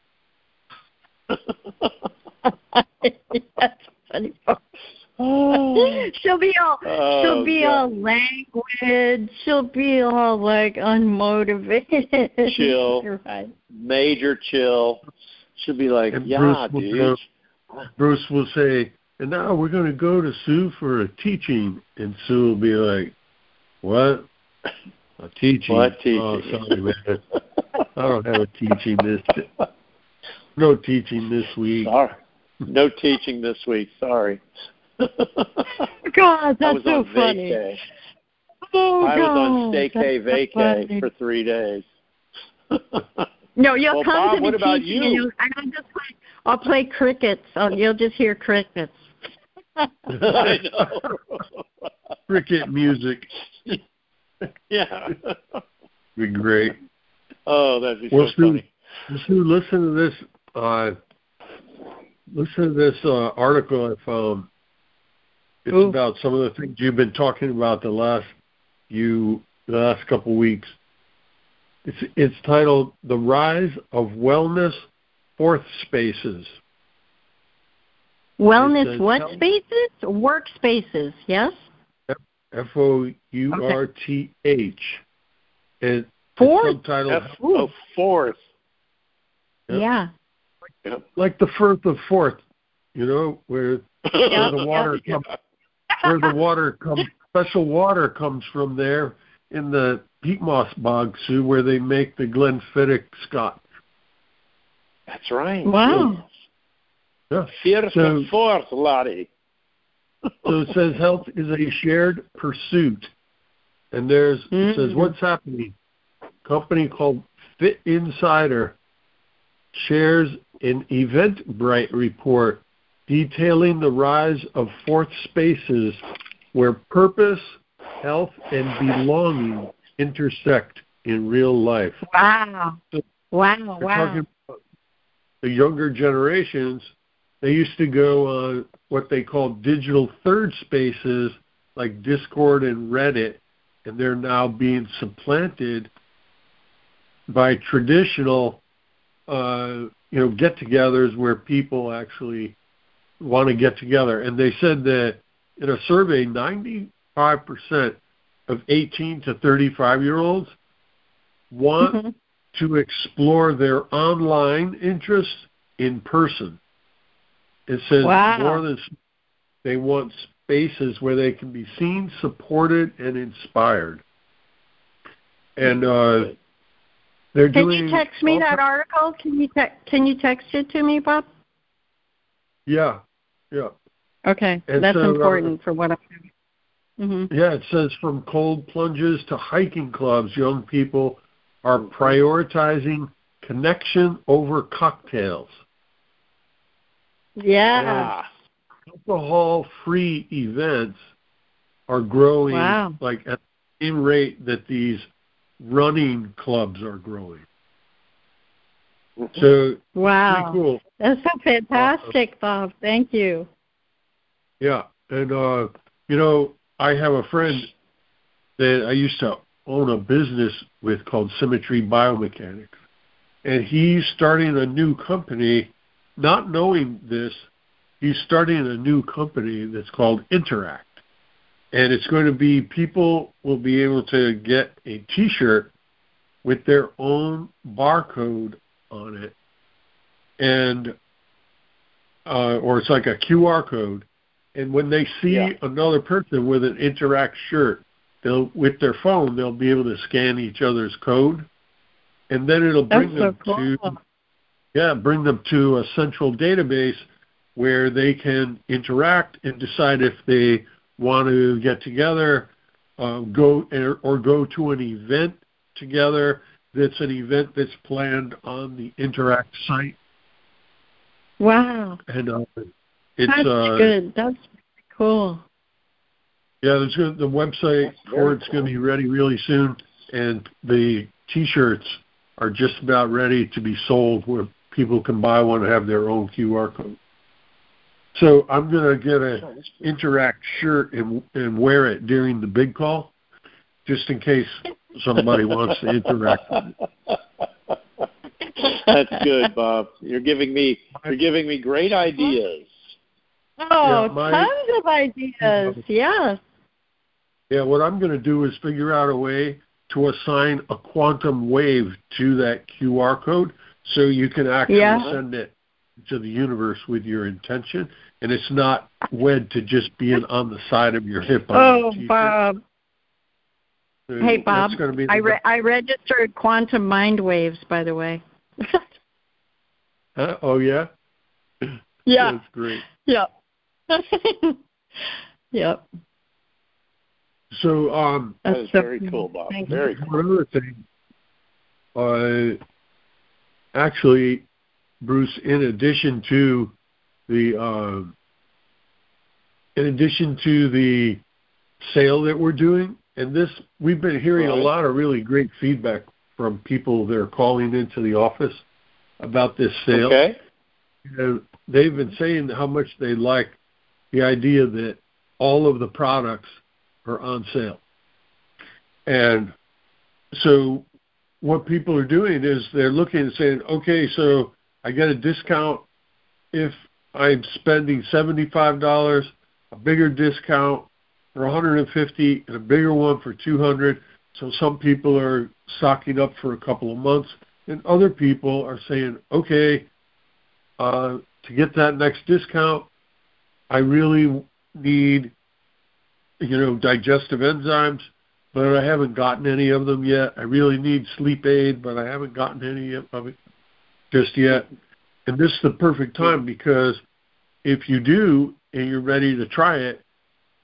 That's funny. She'll be all languid. She'll be all like unmotivated. Chill. Right. Major chill. She'll be like, and yeah, dude. Bruce will say, and now we're going to go to Sue for a teaching. And Sue will be like, what? A teaching? What teaching? Oh, sorry, man. I don't have a teaching No teaching this week. Sorry. No teaching this week. Sorry. God, that's so funny. Vacay. I was on vacay for 3 days. No, you'll come Bob, to what the about teaching you? and I'll play crickets. You'll just hear crickets. I know. Cricket music. Yeah. Be great. Oh, that'd be so funny. Sue, listen to this. Listen to this article I found. It's about some of the things you've been talking about the last couple of weeks. It's titled "The Rise of Wellness Fourth Spaces." Wellness what spaces? Workspaces, yes? FOURTH. And fourth? Fourth. Yeah. Like the Firth of Forth, where the water comes, where the water comes, special water comes from there in the peat moss bog, Sue, where they make the Glenfiddich Scotch. That's right. Wow. Yeah. Firth and Fourth, Lottie. So it says health is a shared pursuit. And it says, what's happening? A company called Fit Insider shares an Eventbrite report detailing the rise of fourth spaces where purpose, health, and belonging intersect in real life. Wow. So wow. Talking about the younger generations, they used to go on what they call digital third spaces like Discord and Reddit, and they're now being supplanted by traditional get-togethers where people actually want to get together. And they said that in a survey, 95% of 18 to 35-year-olds want to explore their online interests in person. It says more than they want spaces where they can be seen, supported, and inspired. And they're doing. Can you text me that article? Can you text it to me, Bob? Yeah. Okay, and that's important for what I'm doing. Yeah, it says from cold plunges to hiking clubs, young people are prioritizing connection over cocktails. Yeah. Alcohol-free events are growing like at the same rate that these running clubs are growing. So pretty cool. That's so fantastic, Bob. Thank you. Yeah, and I have a friend that I used to own a business with called Symmetry Biomechanics, and he's starting a new company. Not knowing this, he's starting a new company that's called Interact. And it's going to be, people will be able to get a T-shirt with their own barcode on it, and or it's like a QR code. And when they see another person with an Interact shirt, with their phone, they'll be able to scan each other's code, and then it'll bring them to a central database where they can interact and decide if they want to get together, go to an event together. That's an event that's planned on the Interact site. Wow. And that's good. That's cool. Yeah, the website for it's going to be ready really soon, and the T-shirts are just about ready to be sold where people can buy one and have their own QR code. So I'm going to get an Interact shirt and wear it during the big call, just in case somebody wants to interact with it. That's good, Bob. You're giving me great ideas. Oh, tons of ideas. Yes. Yeah, what I'm going to do is figure out a way to assign a quantum wave to that QR code so you can actually send it to the universe with your intention, and it's not wed to just being on the side of your hip. Bob. Hey, Bob, I registered quantum mind waves, by the way. Oh, yeah? Yeah. That's great. Yep. Yep. So, that is very cool, Bob. Very cool. Another thing, actually, Bruce, in addition to the sale that we're doing, and this, we've been hearing a lot of really great feedback from people that are calling into the office about this sale. Okay. And they've been saying how much they like the idea that all of the products are on sale. And so what people are doing is they're looking and saying, okay, so I get a discount if I'm spending $75, a bigger discount for $150, and a bigger one for $200. So some people are stocking up for a couple of months, and other people are saying, okay, to get that next discount, I really need, digestive enzymes, but I haven't gotten any of them yet. I really need sleep aid, but I haven't gotten any of it just yet. And this is the perfect time, because if you do and you're ready to try it,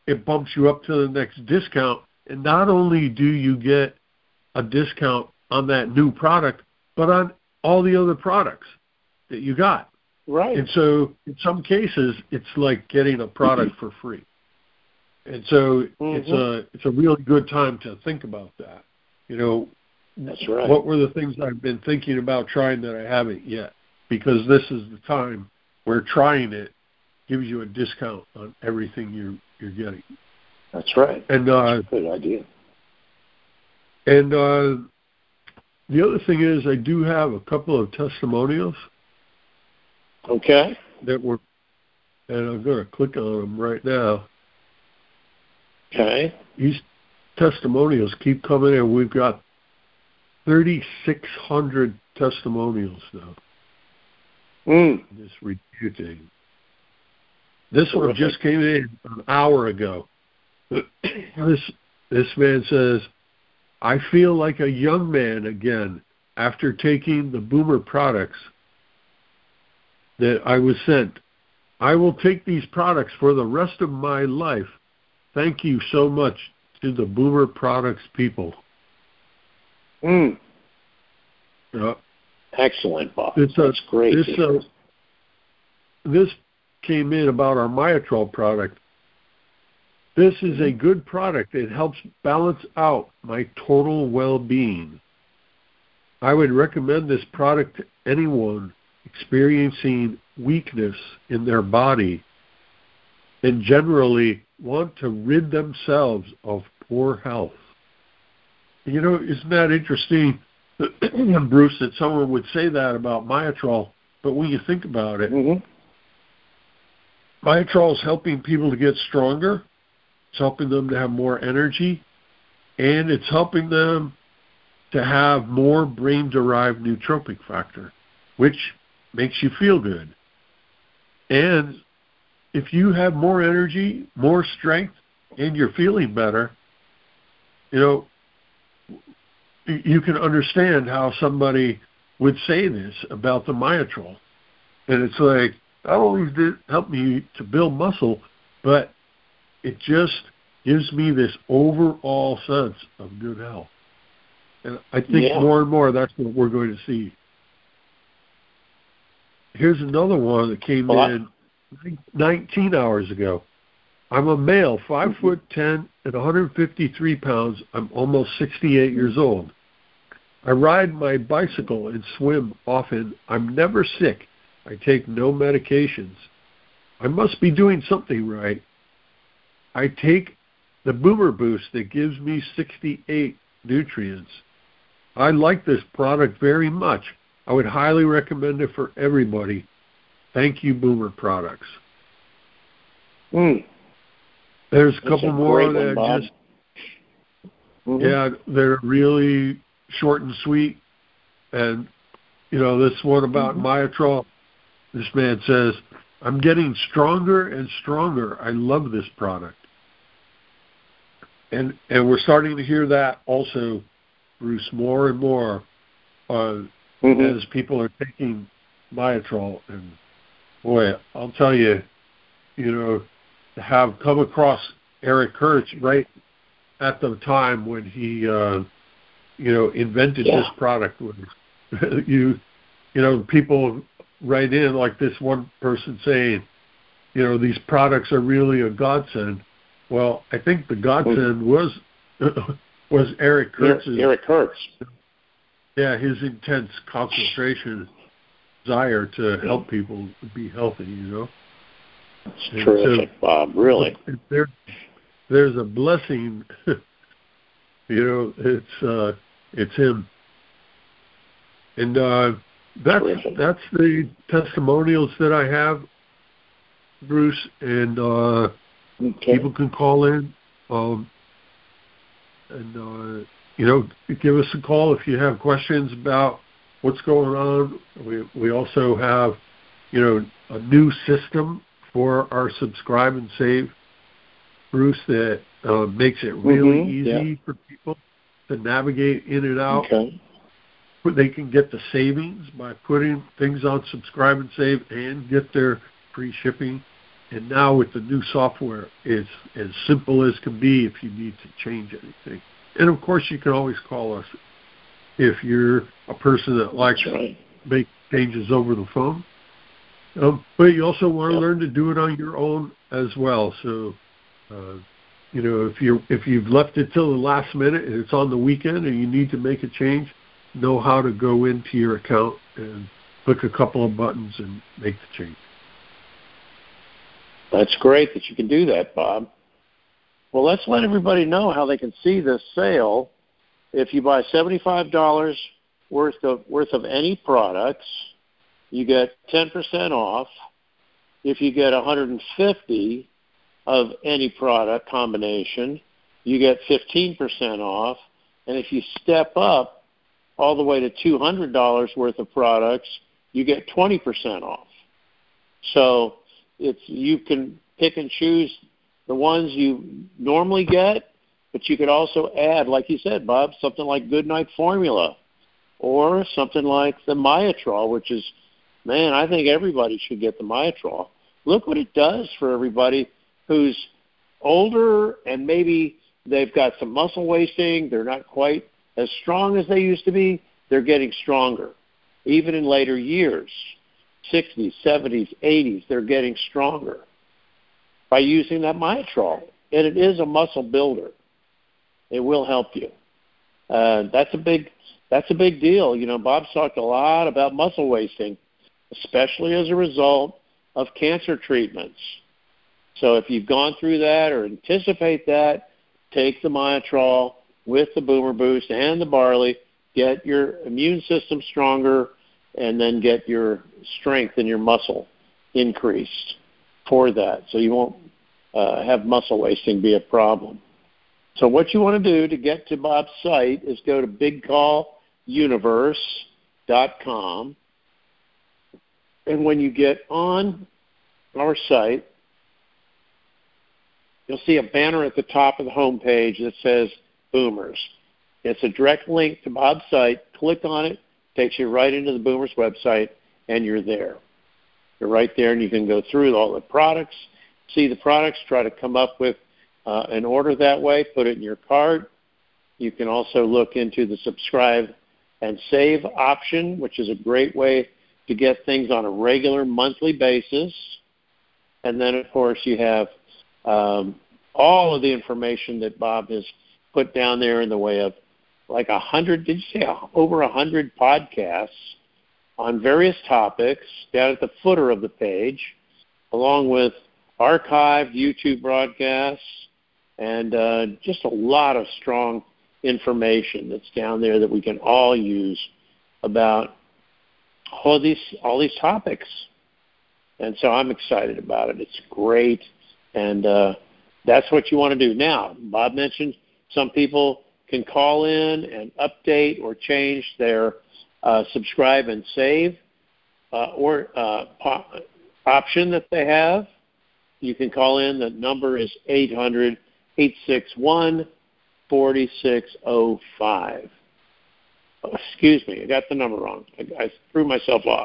it bumps you up to the next discount. And not only do you get a discount on that new product, but on all the other products that you got. Right. And so in some cases, it's like getting a product for free. And so it's a really good time to think about that. You know, that's right. What were the things I've been thinking about trying that I haven't yet? Because this is the time where trying it gives you a discount on everything you're getting. That's right. And that's a good idea. And the other thing is, I do have a couple of testimonials. Okay. And I'm going to click on them right now. Okay. These testimonials keep coming in. We've got 3,600 testimonials now. This review thing. This one just came in an hour ago. This man says, I feel like a young man again after taking the Boomer products that I was sent. I will take these products for the rest of my life. Thank you so much to the Boomer products people. Excellent, Bob. That's great. This came in about our Myotrol product. This is a good product. It helps balance out my total well-being. I would recommend this product to anyone experiencing weakness in their body and generally want to rid themselves of poor health. You know, isn't that interesting, Bruce, that someone would say that about Myotrol, but when you think about it, Myotrol is helping people to get stronger, it's helping them to have more energy, and it's helping them to have more brain-derived nootropic factor, which makes you feel good. And if you have more energy, more strength, and you're feeling better, you know, you can understand how somebody would say this about the Myotrol. And it's like, not only did it help me to build muscle, but it just gives me this overall sense of good health. And I think more and more that's what we're going to see. Here's another one that came in 19 hours ago. I'm a male, 5'10", and 153 pounds. I'm almost 68 years old. I ride my bicycle and swim often. I'm never sick. I take no medications. I must be doing something right. I take the Boomer Boost that gives me 68 nutrients. I like this product very much. I would highly recommend it for everybody. Thank you, Boomer Products. There's a couple more that just, they're really short and sweet. And, you know, this one about Myotrol, this man says, I'm getting stronger and stronger. I love this product. And we're starting to hear that also, Bruce, more and more as people are taking Myotrol. And, boy, I'll tell you, you know, to have come across Eric Kurtz right at the time when he, invented this product. You know, people write in like this one person saying, you know, these products are really a godsend. Well, I think the godsend was Eric Kurtz. Eric Kurtz. Yeah, his intense concentration, desire to help people be healthy, you know. It's terrific, Bob, really. There's a blessing, you know, it's him. And that's the testimonials that I have, Bruce, and people can call in and you know, give us a call if you have questions about what's going on. We also have, you know, a new system for our subscribe and save, Bruce, that makes it really easy for people to navigate in and out. They can get the savings by putting things on subscribe and save and get their free shipping. And now with the new software, it's as simple as can be if you need to change anything. And, of course, you can always call us if you're a person that likes to make changes over the phone. But you also want to learn to do it on your own as well. So, if you've left it till the last minute and it's on the weekend and you need to make a change, know how to go into your account and click a couple of buttons and make the change. That's great that you can do that, Bob. Well, let's let everybody know how they can see this sale. If you buy $75 worth of any products, you get 10% off. If you get $150 of any product combination, you get 15% off. And if you step up all the way to $200 worth of products, you get 20% off. So you can pick and choose the ones you normally get, but you could also add, like you said, Bob, something like Goodnight Formula or something like the Myotrol, which is, man, I think everybody should get the Myotrol. Look what it does for everybody who's older and maybe they've got some muscle wasting. They're not quite as strong as they used to be. They're getting stronger, even in later years, 60s, 70s, 80s. They're getting stronger by using that Myotrol, and it is a muscle builder. It will help you. That's a big deal. You know, Bob's talked a lot about muscle wasting, especially as a result of cancer treatments. So if you've gone through that or anticipate that, take the Myotrol with the Boomer Boost and the barley, get your immune system stronger, and then get your strength in your muscle increased for that, so you won't have muscle wasting be a problem. So what you want to do to get to Bob's site is go to bigcalluniverse.com, and when you get on our site, you'll see a banner at the top of the home page that says Boomers. It's a direct link to Bob's site. Click on it, takes you right into the Boomers website, and you're there. You're right there, and you can go through all the products, see the products, try to come up with an order that way, put it in your cart. You can also look into the subscribe and save option, which is a great way to get things on a regular monthly basis. And then, of course, you have all of the information that Bob has put down there in the way of like 100, did you say over 100 podcasts on various topics down at the footer of the page, along with archived YouTube broadcasts and just a lot of strong information that's down there that we can all use about all these topics. And so I'm excited about it. It's great, and that's what you want to do. Now, Bob mentioned some people can call in and update or change their subscribe and save option that they have. You can call in. The number is 800-861-4605. Excuse me, I got the number wrong. I threw myself off.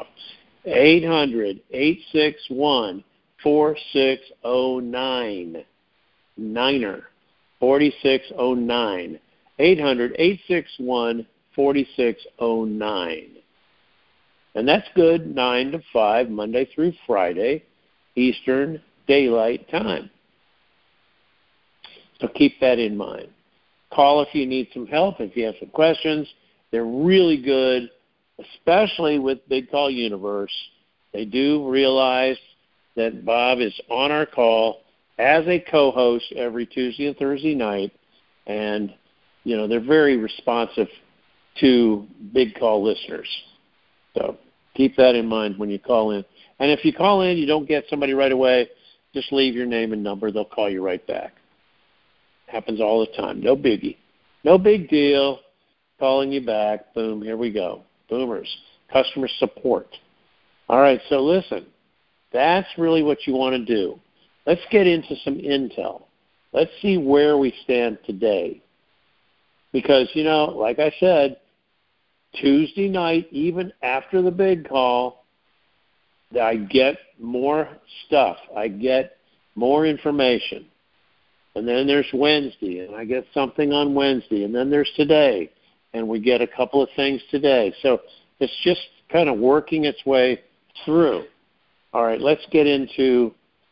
800-861-4609. Niner. 4609. 800-861-4609. And that's good 9 to 5, Monday through Friday, Eastern Daylight Time. So keep that in mind. Call if you need some help, if you have some questions. They're really good, especially with Big Call Universe. They do realize that Bob is on our call as a co-host every Tuesday and Thursday night, and you know they're very responsive to Big Call listeners. So keep that in mind when you call in. And if you call in, you don't get somebody right away, just leave your name and number. They'll call you right back. Happens all the time. No biggie. No big deal. Calling you back. Boom, here we go. Boomers. Customer support. All right, so listen. That's really what you want to do. Let's get into some intel. Let's see where we stand today. Because, you know, like I said, Tuesday night, even after the big call, I get more stuff. I get more information. And then there's Wednesday, and I get something on Wednesday. And then there's today, and we get a couple of things today. So it's just kind of working its way through. All right, let's get into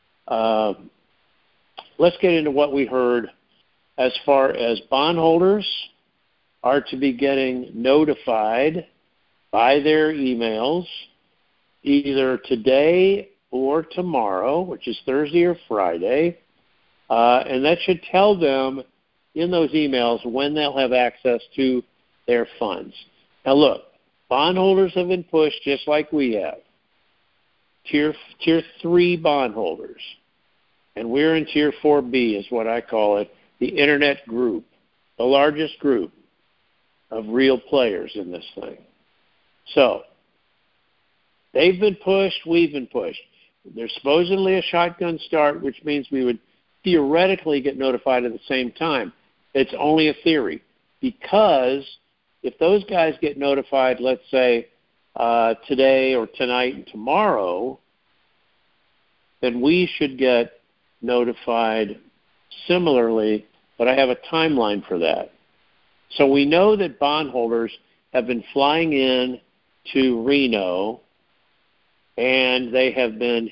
what we heard as far as bondholders are to be getting notified by their emails either today or tomorrow, which is Thursday or Friday, and that should tell them in those emails when they'll have access to their funds. Now look, bondholders have been pushed just like we have. Tier 3 bondholders. And we're in Tier 4B is what I call it, the Internet group, the largest group of real players in this thing. So, they've been pushed, we've been pushed. There's supposedly a shotgun start, which means we would theoretically get notified at the same time. It's only a theory, because if those guys get notified, let's say, today or tonight and tomorrow, then we should get notified similarly, but I have a timeline for that. So we know that bondholders have been flying in to Reno, and they have been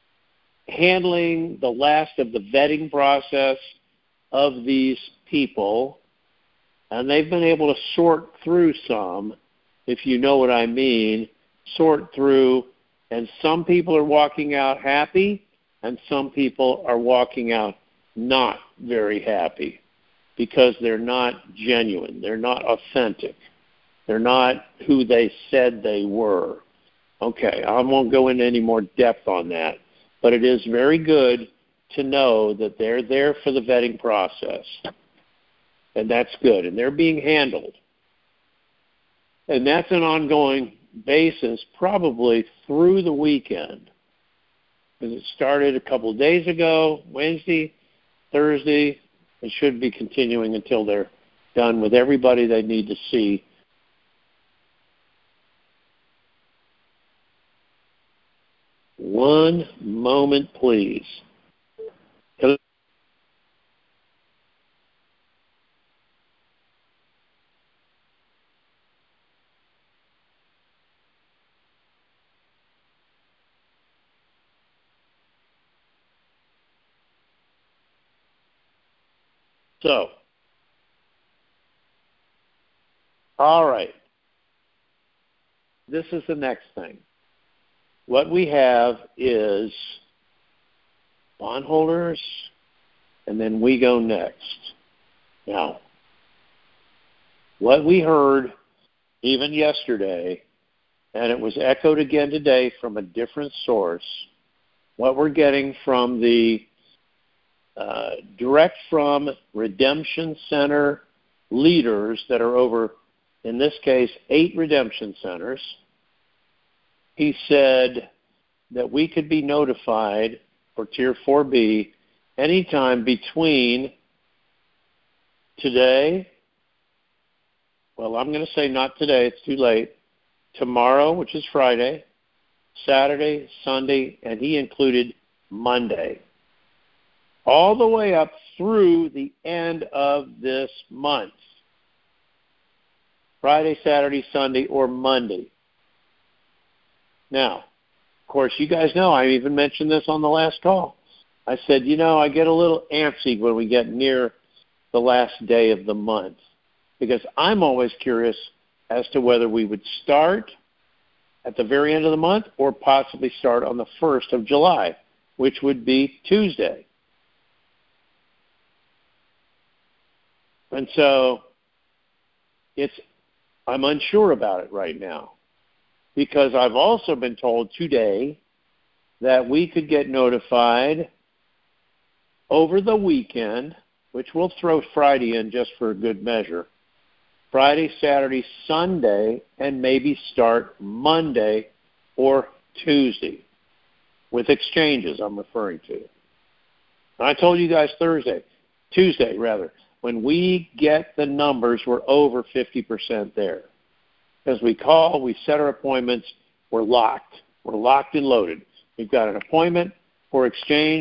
handling the last of the vetting process of these people, and they've been able to sort through some, if you know what I mean, sort through, and some people are walking out happy, and some people are walking out not very happy because they're not genuine, they're not authentic, they're not who they said they were. Okay, I won't go into any more depth on that, but it is very good to know that they're there for the vetting process, and that's good, and they're being handled. And that's an ongoing basis probably through the weekend, because it started a couple of days ago, Wednesday, Thursday. It should be continuing until they're done with everybody they need to see. One moment, please. So, all right. This is the next thing. What we have is bondholders, and then we go next. Now, what we heard even yesterday, and it was echoed again today from a different source, what we're getting from the direct from Redemption Center leaders that are over, in this case, 8 redemption centers. He said that we could be notified for Tier 4B anytime between today, well, I'm going to say not today, it's too late, tomorrow, which is Friday, Saturday, Sunday, and he included Monday, all the way up through the end of this month. Friday, Saturday, Sunday, or Monday. Now, of course, you guys know I even mentioned this on the last call. I said, I get a little antsy when we get near the last day of the month, because I'm always curious as to whether we would start at the very end of the month or possibly start on the 1st of July, which would be Tuesday. And so I'm unsure about it right now, because I've also been told today that we could get notified over the weekend, which we'll throw Friday in just for a good measure, Friday, Saturday, Sunday, and maybe start Monday or Tuesday with exchanges I'm referring to. And I told you guys Tuesday, when we get the numbers, we're over 50% there. As we call, we set our appointments, we're locked. We're locked and loaded. We've got an appointment for exchange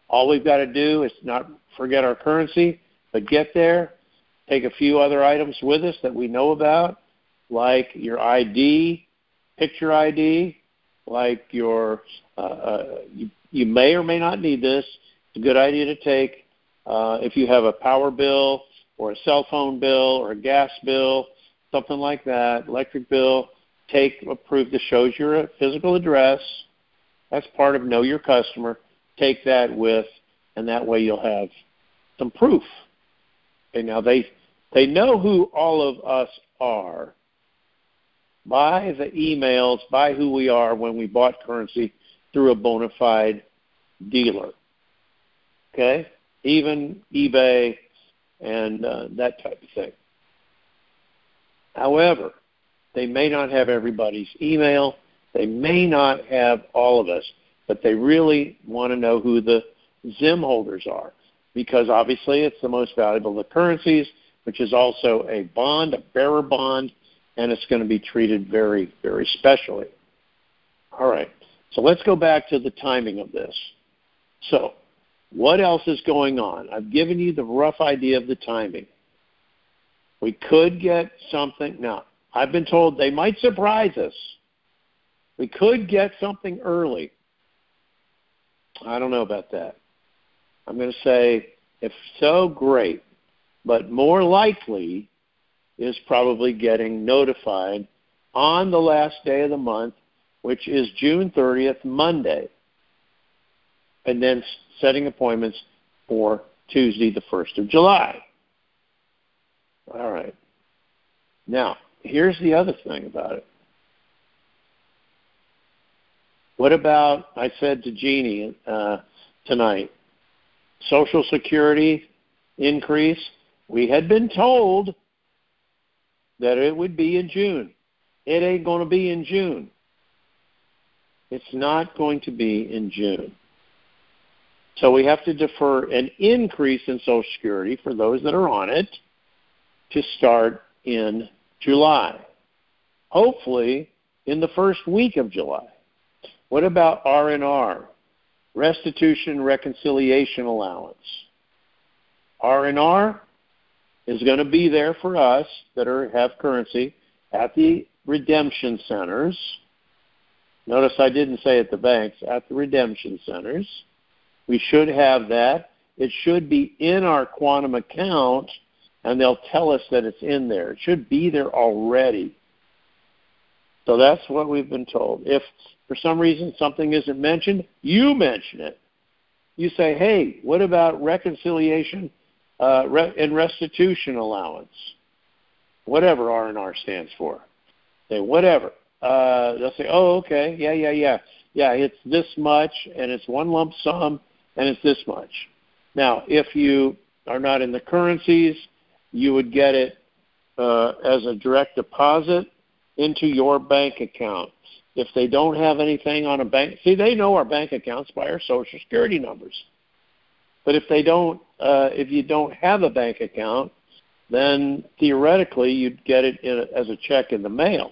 All we've got to do is not forget our currency, but get there, take a few other items with us that we know about, like your ID, picture ID, like your, you may or may not need this. It's a good idea to take if you have a power bill or a cell phone bill or a gas bill, something like that, electric bill, take a proof that shows your physical address. That's part of Know Your Customer. Take that with, and that way you'll have some proof. Okay, now they know who all of us are by the emails, by who we are when we bought currency through a bona fide dealer. Okay? Even eBay and that type of thing. However, they may not have everybody's email. They may not have all of us, but they really want to know who the ZIM holders are, because obviously it's the most valuable of the currencies, which is also a bond, a bearer bond, and it's going to be treated very, very specially. All right, so let's go back to the timing of this. So what else is going on? I've given you the rough idea of the timing. We could get something. Now, I've been told they might surprise us. We could get something early. I don't know about that. I'm going to say, if so, great. But more likely is probably getting notified on the last day of the month, which is June 30th, Monday, and then setting appointments for Tuesday, the 1st of July. All right. Now, here's the other thing about it. What about, I said to Jeannie tonight, Social Security increase? We had been told that it would be in June. It ain't going to be in June. It's not going to be in June. So we have to defer an increase in Social Security for those that are on it to start in July, hopefully in the first week of July. What about R&R, Restitution Reconciliation Allowance? R&R is going to be there for us that have currency at the redemption centers. Notice I didn't say at the banks, at the redemption centers. We should have that. It should be in our Quantum account, and they'll tell us that it's in there. It should be there already. So that's what we've been told. If for some reason something isn't mentioned, you mention it. You say, hey, what about reconciliation and restitution allowance? Whatever R&R stands for. Say, whatever. They'll say, oh, okay, yeah. Yeah, it's this much, and it's one lump sum, and it's this much. Now, if you are not in the currencies, you would get it as a direct deposit into your bank account. If they don't have anything on a bank, see, they know our bank accounts by our Social Security numbers. But if they don't, if you don't have a bank account, then theoretically you'd get it as a check in the mail.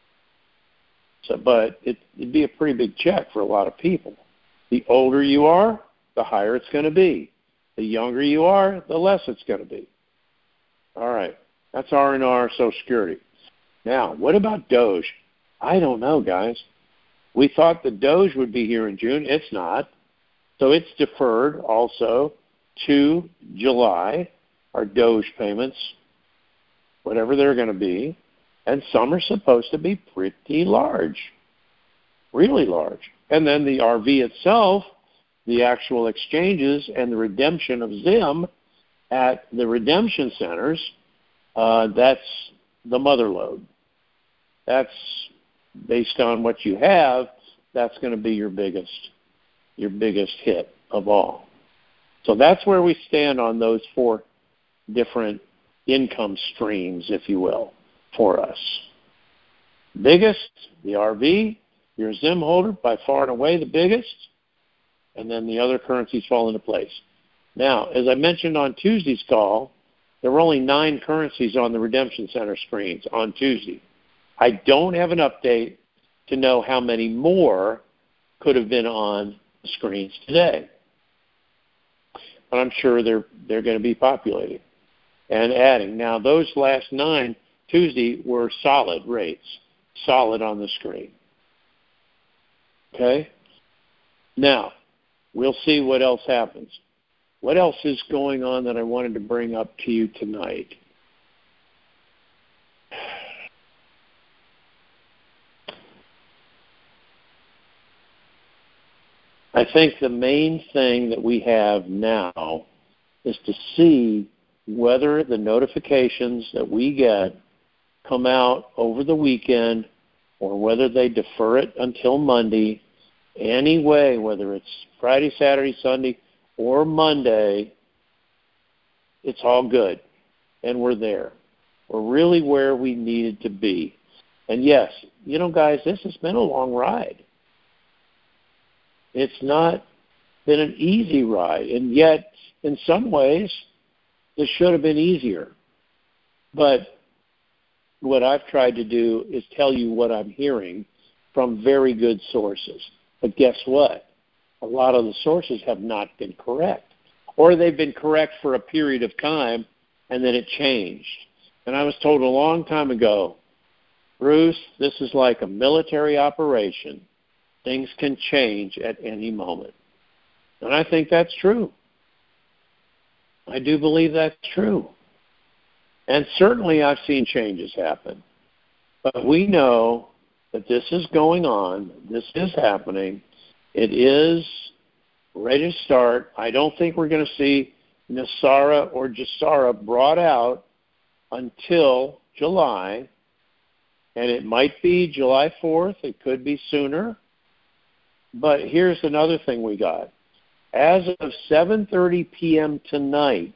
So, but it'd be a pretty big check for a lot of people. The older you are, the higher it's going to be. The younger you are, the less it's going to be. All right, that's R&R Social Security. Now, what about Doge? I don't know, guys. We thought the Doge would be here in June. It's not. So it's deferred also to July, our Doge payments, whatever they're going to be. And some are supposed to be pretty large, really large. And then the RV itself, the actual exchanges and the redemption of ZIM at the redemption centers, that's the mother load. That's based on what you have, that's going to be your biggest hit of all. So that's where we stand on those four different income streams, if you will, for us. Biggest, the RV, your ZIM holder, by far and away the biggest, and then the other currencies fall into place. Now, as I mentioned on Tuesday's call, there were only 9 currencies on the Redemption Center screens on Tuesday. I don't have an update to know how many more could have been on the screens today. but I'm sure they're going to be populating and adding. Now, those last 9 Tuesday were solid rates, solid on the screen. Okay? Now, we'll see what else happens. What else is going on that I wanted to bring up to you tonight? I think the main thing that we have now is to see whether the notifications that we get come out over the weekend or whether they defer it until Monday. Anyway, whether it's Friday, Saturday, Sunday, or Monday, it's all good. And we're there. We're really where we needed to be. And yes, guys, this has been a long ride. It's not been an easy ride, and yet, in some ways, this should have been easier. But what I've tried to do is tell you what I'm hearing from very good sources. But guess what? A lot of the sources have not been correct. Or they've been correct for a period of time, and then it changed. And I was told a long time ago, Bruce, this is like a military operation. Things can change at any moment. And I think that's true. I do believe that's true. And certainly I've seen changes happen. But we know that this is going on. This is happening. It is ready to start. I don't think we're going to see NESARA or GESARA brought out until July. And it might be July 4th. It could be sooner. But here's another thing we got. As of 7:30 p.m. tonight,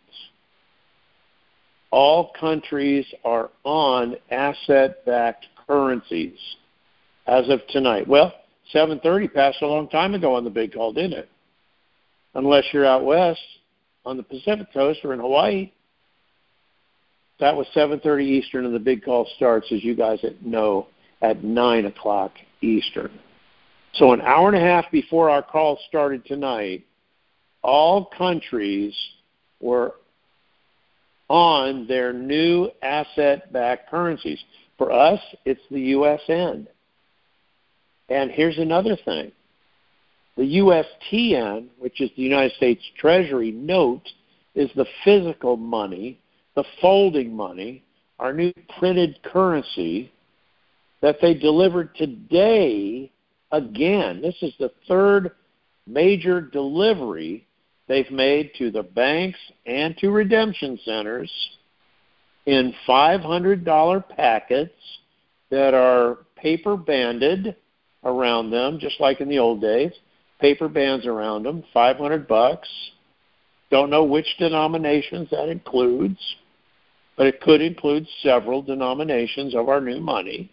all countries are on asset-backed currencies as of tonight. Well, 7:30 passed a long time ago on the big call, didn't it? Unless you're out west on the Pacific Coast or in Hawaii. That was 7:30 Eastern, and the big call starts, as you guys know, at 9 o'clock Eastern. So an hour and a half before our call started tonight, all countries were on their new asset-backed currencies. For us, it's the USN. And here's another thing. The USTN, which is the United States Treasury note, is the physical money, the folding money, our new printed currency that they delivered today. Again, this is the third major delivery they've made to the banks and to redemption centers in $500 packets that are paper banded around them, just like in the old days. Paper bands around them, $500. Don't know which denominations that includes, but it could include several denominations of our new money.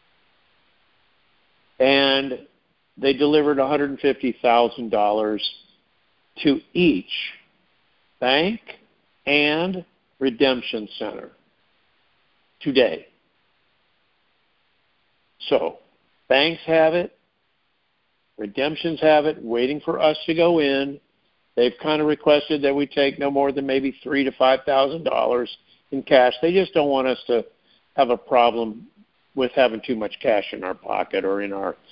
And they delivered $150,000 to each bank and redemption center today. So banks have it, redemptions have it, waiting for us to go in. They've kind of requested that we take no more than maybe $3,000 to $5,000 in cash. They just don't want us to have a problem with having too much cash in our pocket or in our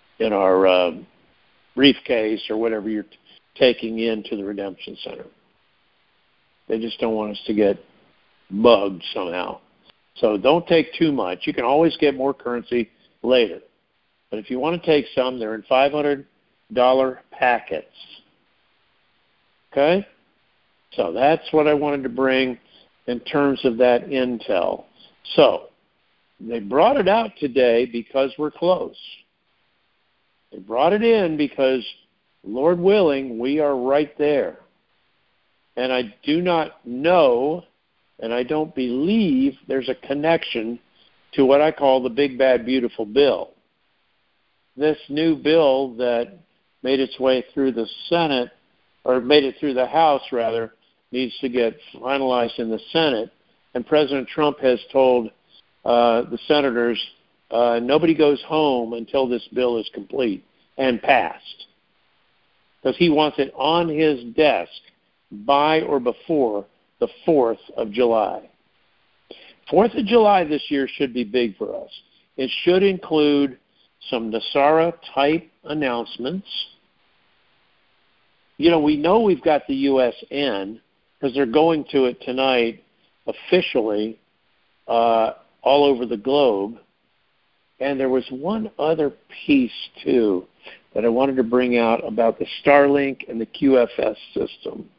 briefcase or whatever you're taking into the redemption center. They just don't want us to get bugged somehow. So don't take too much. You can always get more currency later. But if you want to take some, they're in $500 packets. Okay? So that's what I wanted to bring in terms of that intel. So they brought it out today because we're close. They brought it in because, Lord willing, we are right there. And I do not know, and I don't believe there's a connection to what I call the big, bad, beautiful bill. This new bill that made its way through the Senate, or made it through the House, rather, needs to get finalized in the Senate. And President Trump has told the senators, nobody goes home until this bill is complete and passed. Because he wants it on his desk by or before the 4th of July. 4th of July this year should be big for us. It should include some NESARA-type announcements. You know, we know we've got the USN because they're going to it tonight officially all over the globe. And there was one other piece, too, that I wanted to bring out about the Starlink and the QFS system.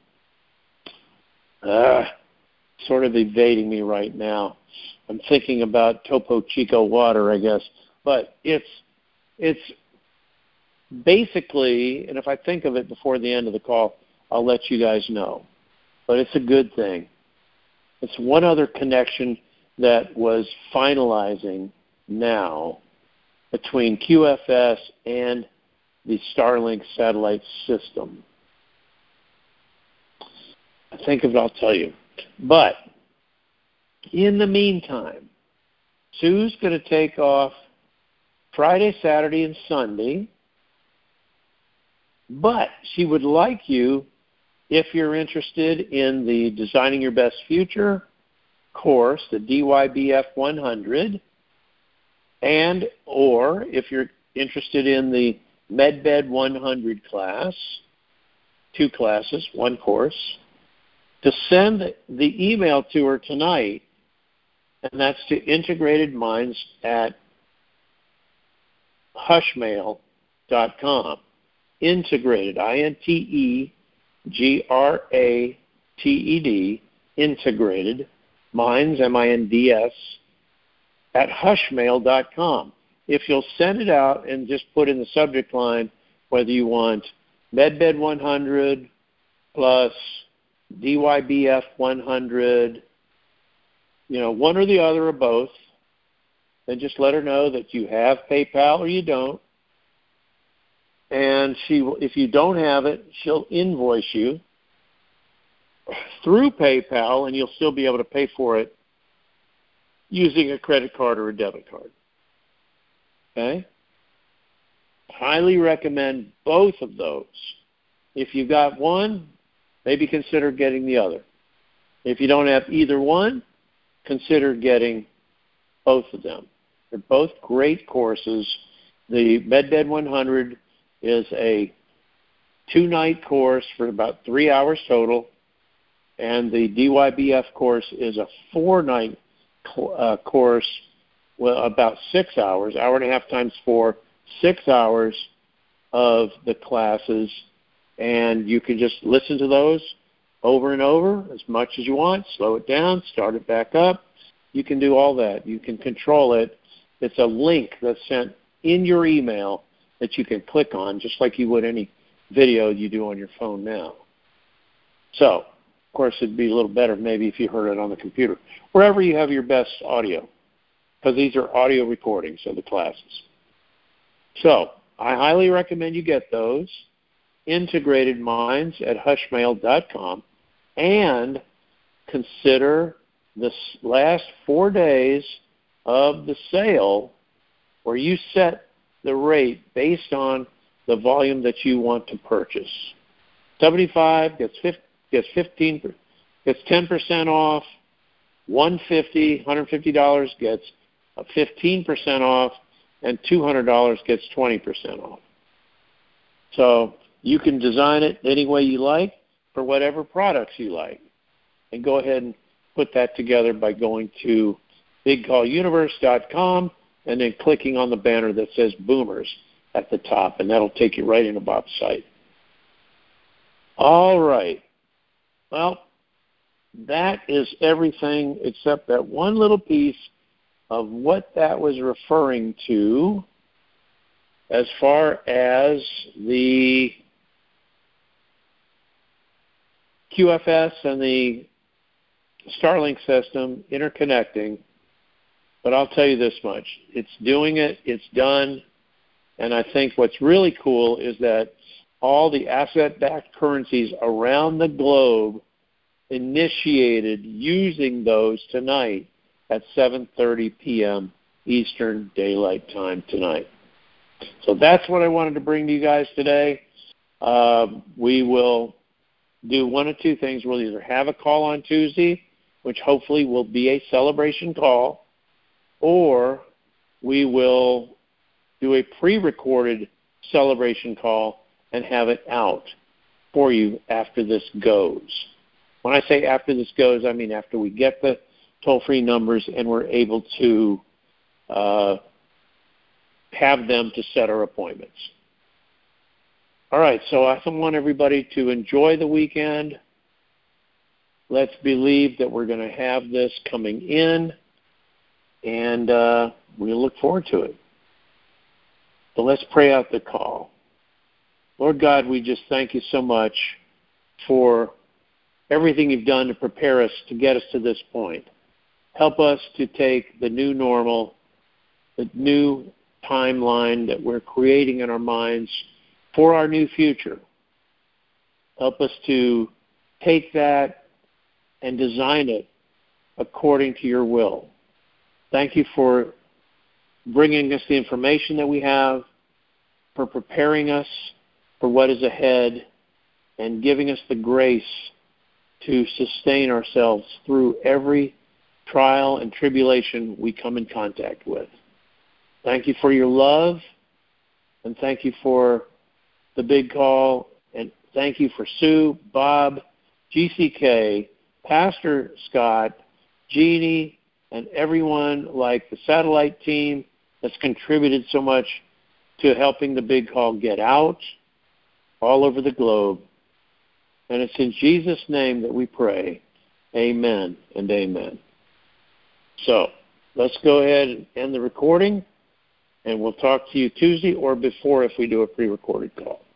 Sort of evading me right now. I'm thinking about Topo Chico water, I guess. But it's basically, and if I think of it before the end of the call, I'll let you guys know. But it's a good thing. It's one other connection that was finalizing now between QFS and the Starlink satellite system. I think of it, I'll tell you. But in the meantime, Sue's going to take off Friday, Saturday, and Sunday. But she would like you, if you're interested in the Designing Your Best Future course, the DYBF 100, and or if you're interested in the MedBed 100 class, 2 classes, 1 course, to send the email to her tonight, and that's to integratedminds@hushmail.com. Integrated, INTEGRATED, integrated, minds, MINDS, at hushmail.com. If you'll send it out and just put in the subject line whether you want MedBed 100 plus DYBF 100, you know, one or the other or both, then just let her know that you have PayPal or you don't. And if you don't have it, she'll invoice you through PayPal, and you'll still be able to pay for it using a credit card or a debit card. Okay? Highly recommend both of those. If you've got one, maybe consider getting the other. If you don't have either one, consider getting both of them. They're both great courses. The MedBed 100 is a 2-night course for about 3 hours total, and the DYBF course is a 4-night course, well, about 6 hours, hour and a half times 4, 6 hours of the classes, and you can just listen to those over and over as much as you want, slow it down, start it back up. You can do all that. You can control it. It's a link that's sent in your email that you can click on, just like you would any video you do on your phone now. So, of course, it'd be a little better maybe if you heard it on the computer, wherever you have your best audio, because these are audio recordings of the classes. So, I highly recommend you get those, integratedminds@hushmail.com, and consider the last 4 days of the sale where you set the rate based on the volume that you want to purchase. 75 gets 10% off. $150 gets 15% off, and $200 gets 20% off. So you can design it any way you like for whatever products you like, and go ahead and put that together by going to BigCallUniverse.com and then clicking on the banner that says Boomers at the top, and that'll take you right into Bob's site. All right. Well, that is everything except that one little piece of what that was referring to as far as the QFS and the Starlink system interconnecting. But I'll tell you this much. It's doing it. It's done. And I think what's really cool is that all the asset-backed currencies around the globe initiated using those tonight at 7:30 p.m. Eastern Daylight Time tonight. So that's what I wanted to bring to you guys today. We will do one of two things. We'll either have a call on Tuesday, which hopefully will be a celebration call, or we will do a pre-recorded celebration call and have it out for you after this goes. When I say after this goes, I mean after we get the toll-free numbers and we're able to have them to set our appointments. All right, so I want everybody to enjoy the weekend. Let's believe that we're going to have this coming in, and we look forward to it. So let's pray out the call. Lord God, we just thank you so much for everything you've done to prepare us to get us to this point. Help us to take the new normal, the new timeline that we're creating in our minds for our new future. Help us to take that and design it according to your will. Thank you for bringing us the information that we have, for preparing us for what is ahead, and giving us the grace to sustain ourselves through every trial and tribulation we come in contact with. Thank you for your love, and thank you for the big call, and thank you for Sue, Bob, GCK, Pastor Scott, Jeannie, and everyone like the satellite team that's contributed so much to helping the big call get out all over the globe. And it's in Jesus' name that we pray. Amen and amen. So let's go ahead and end the recording, and we'll talk to you Tuesday or before if we do a pre-recorded call.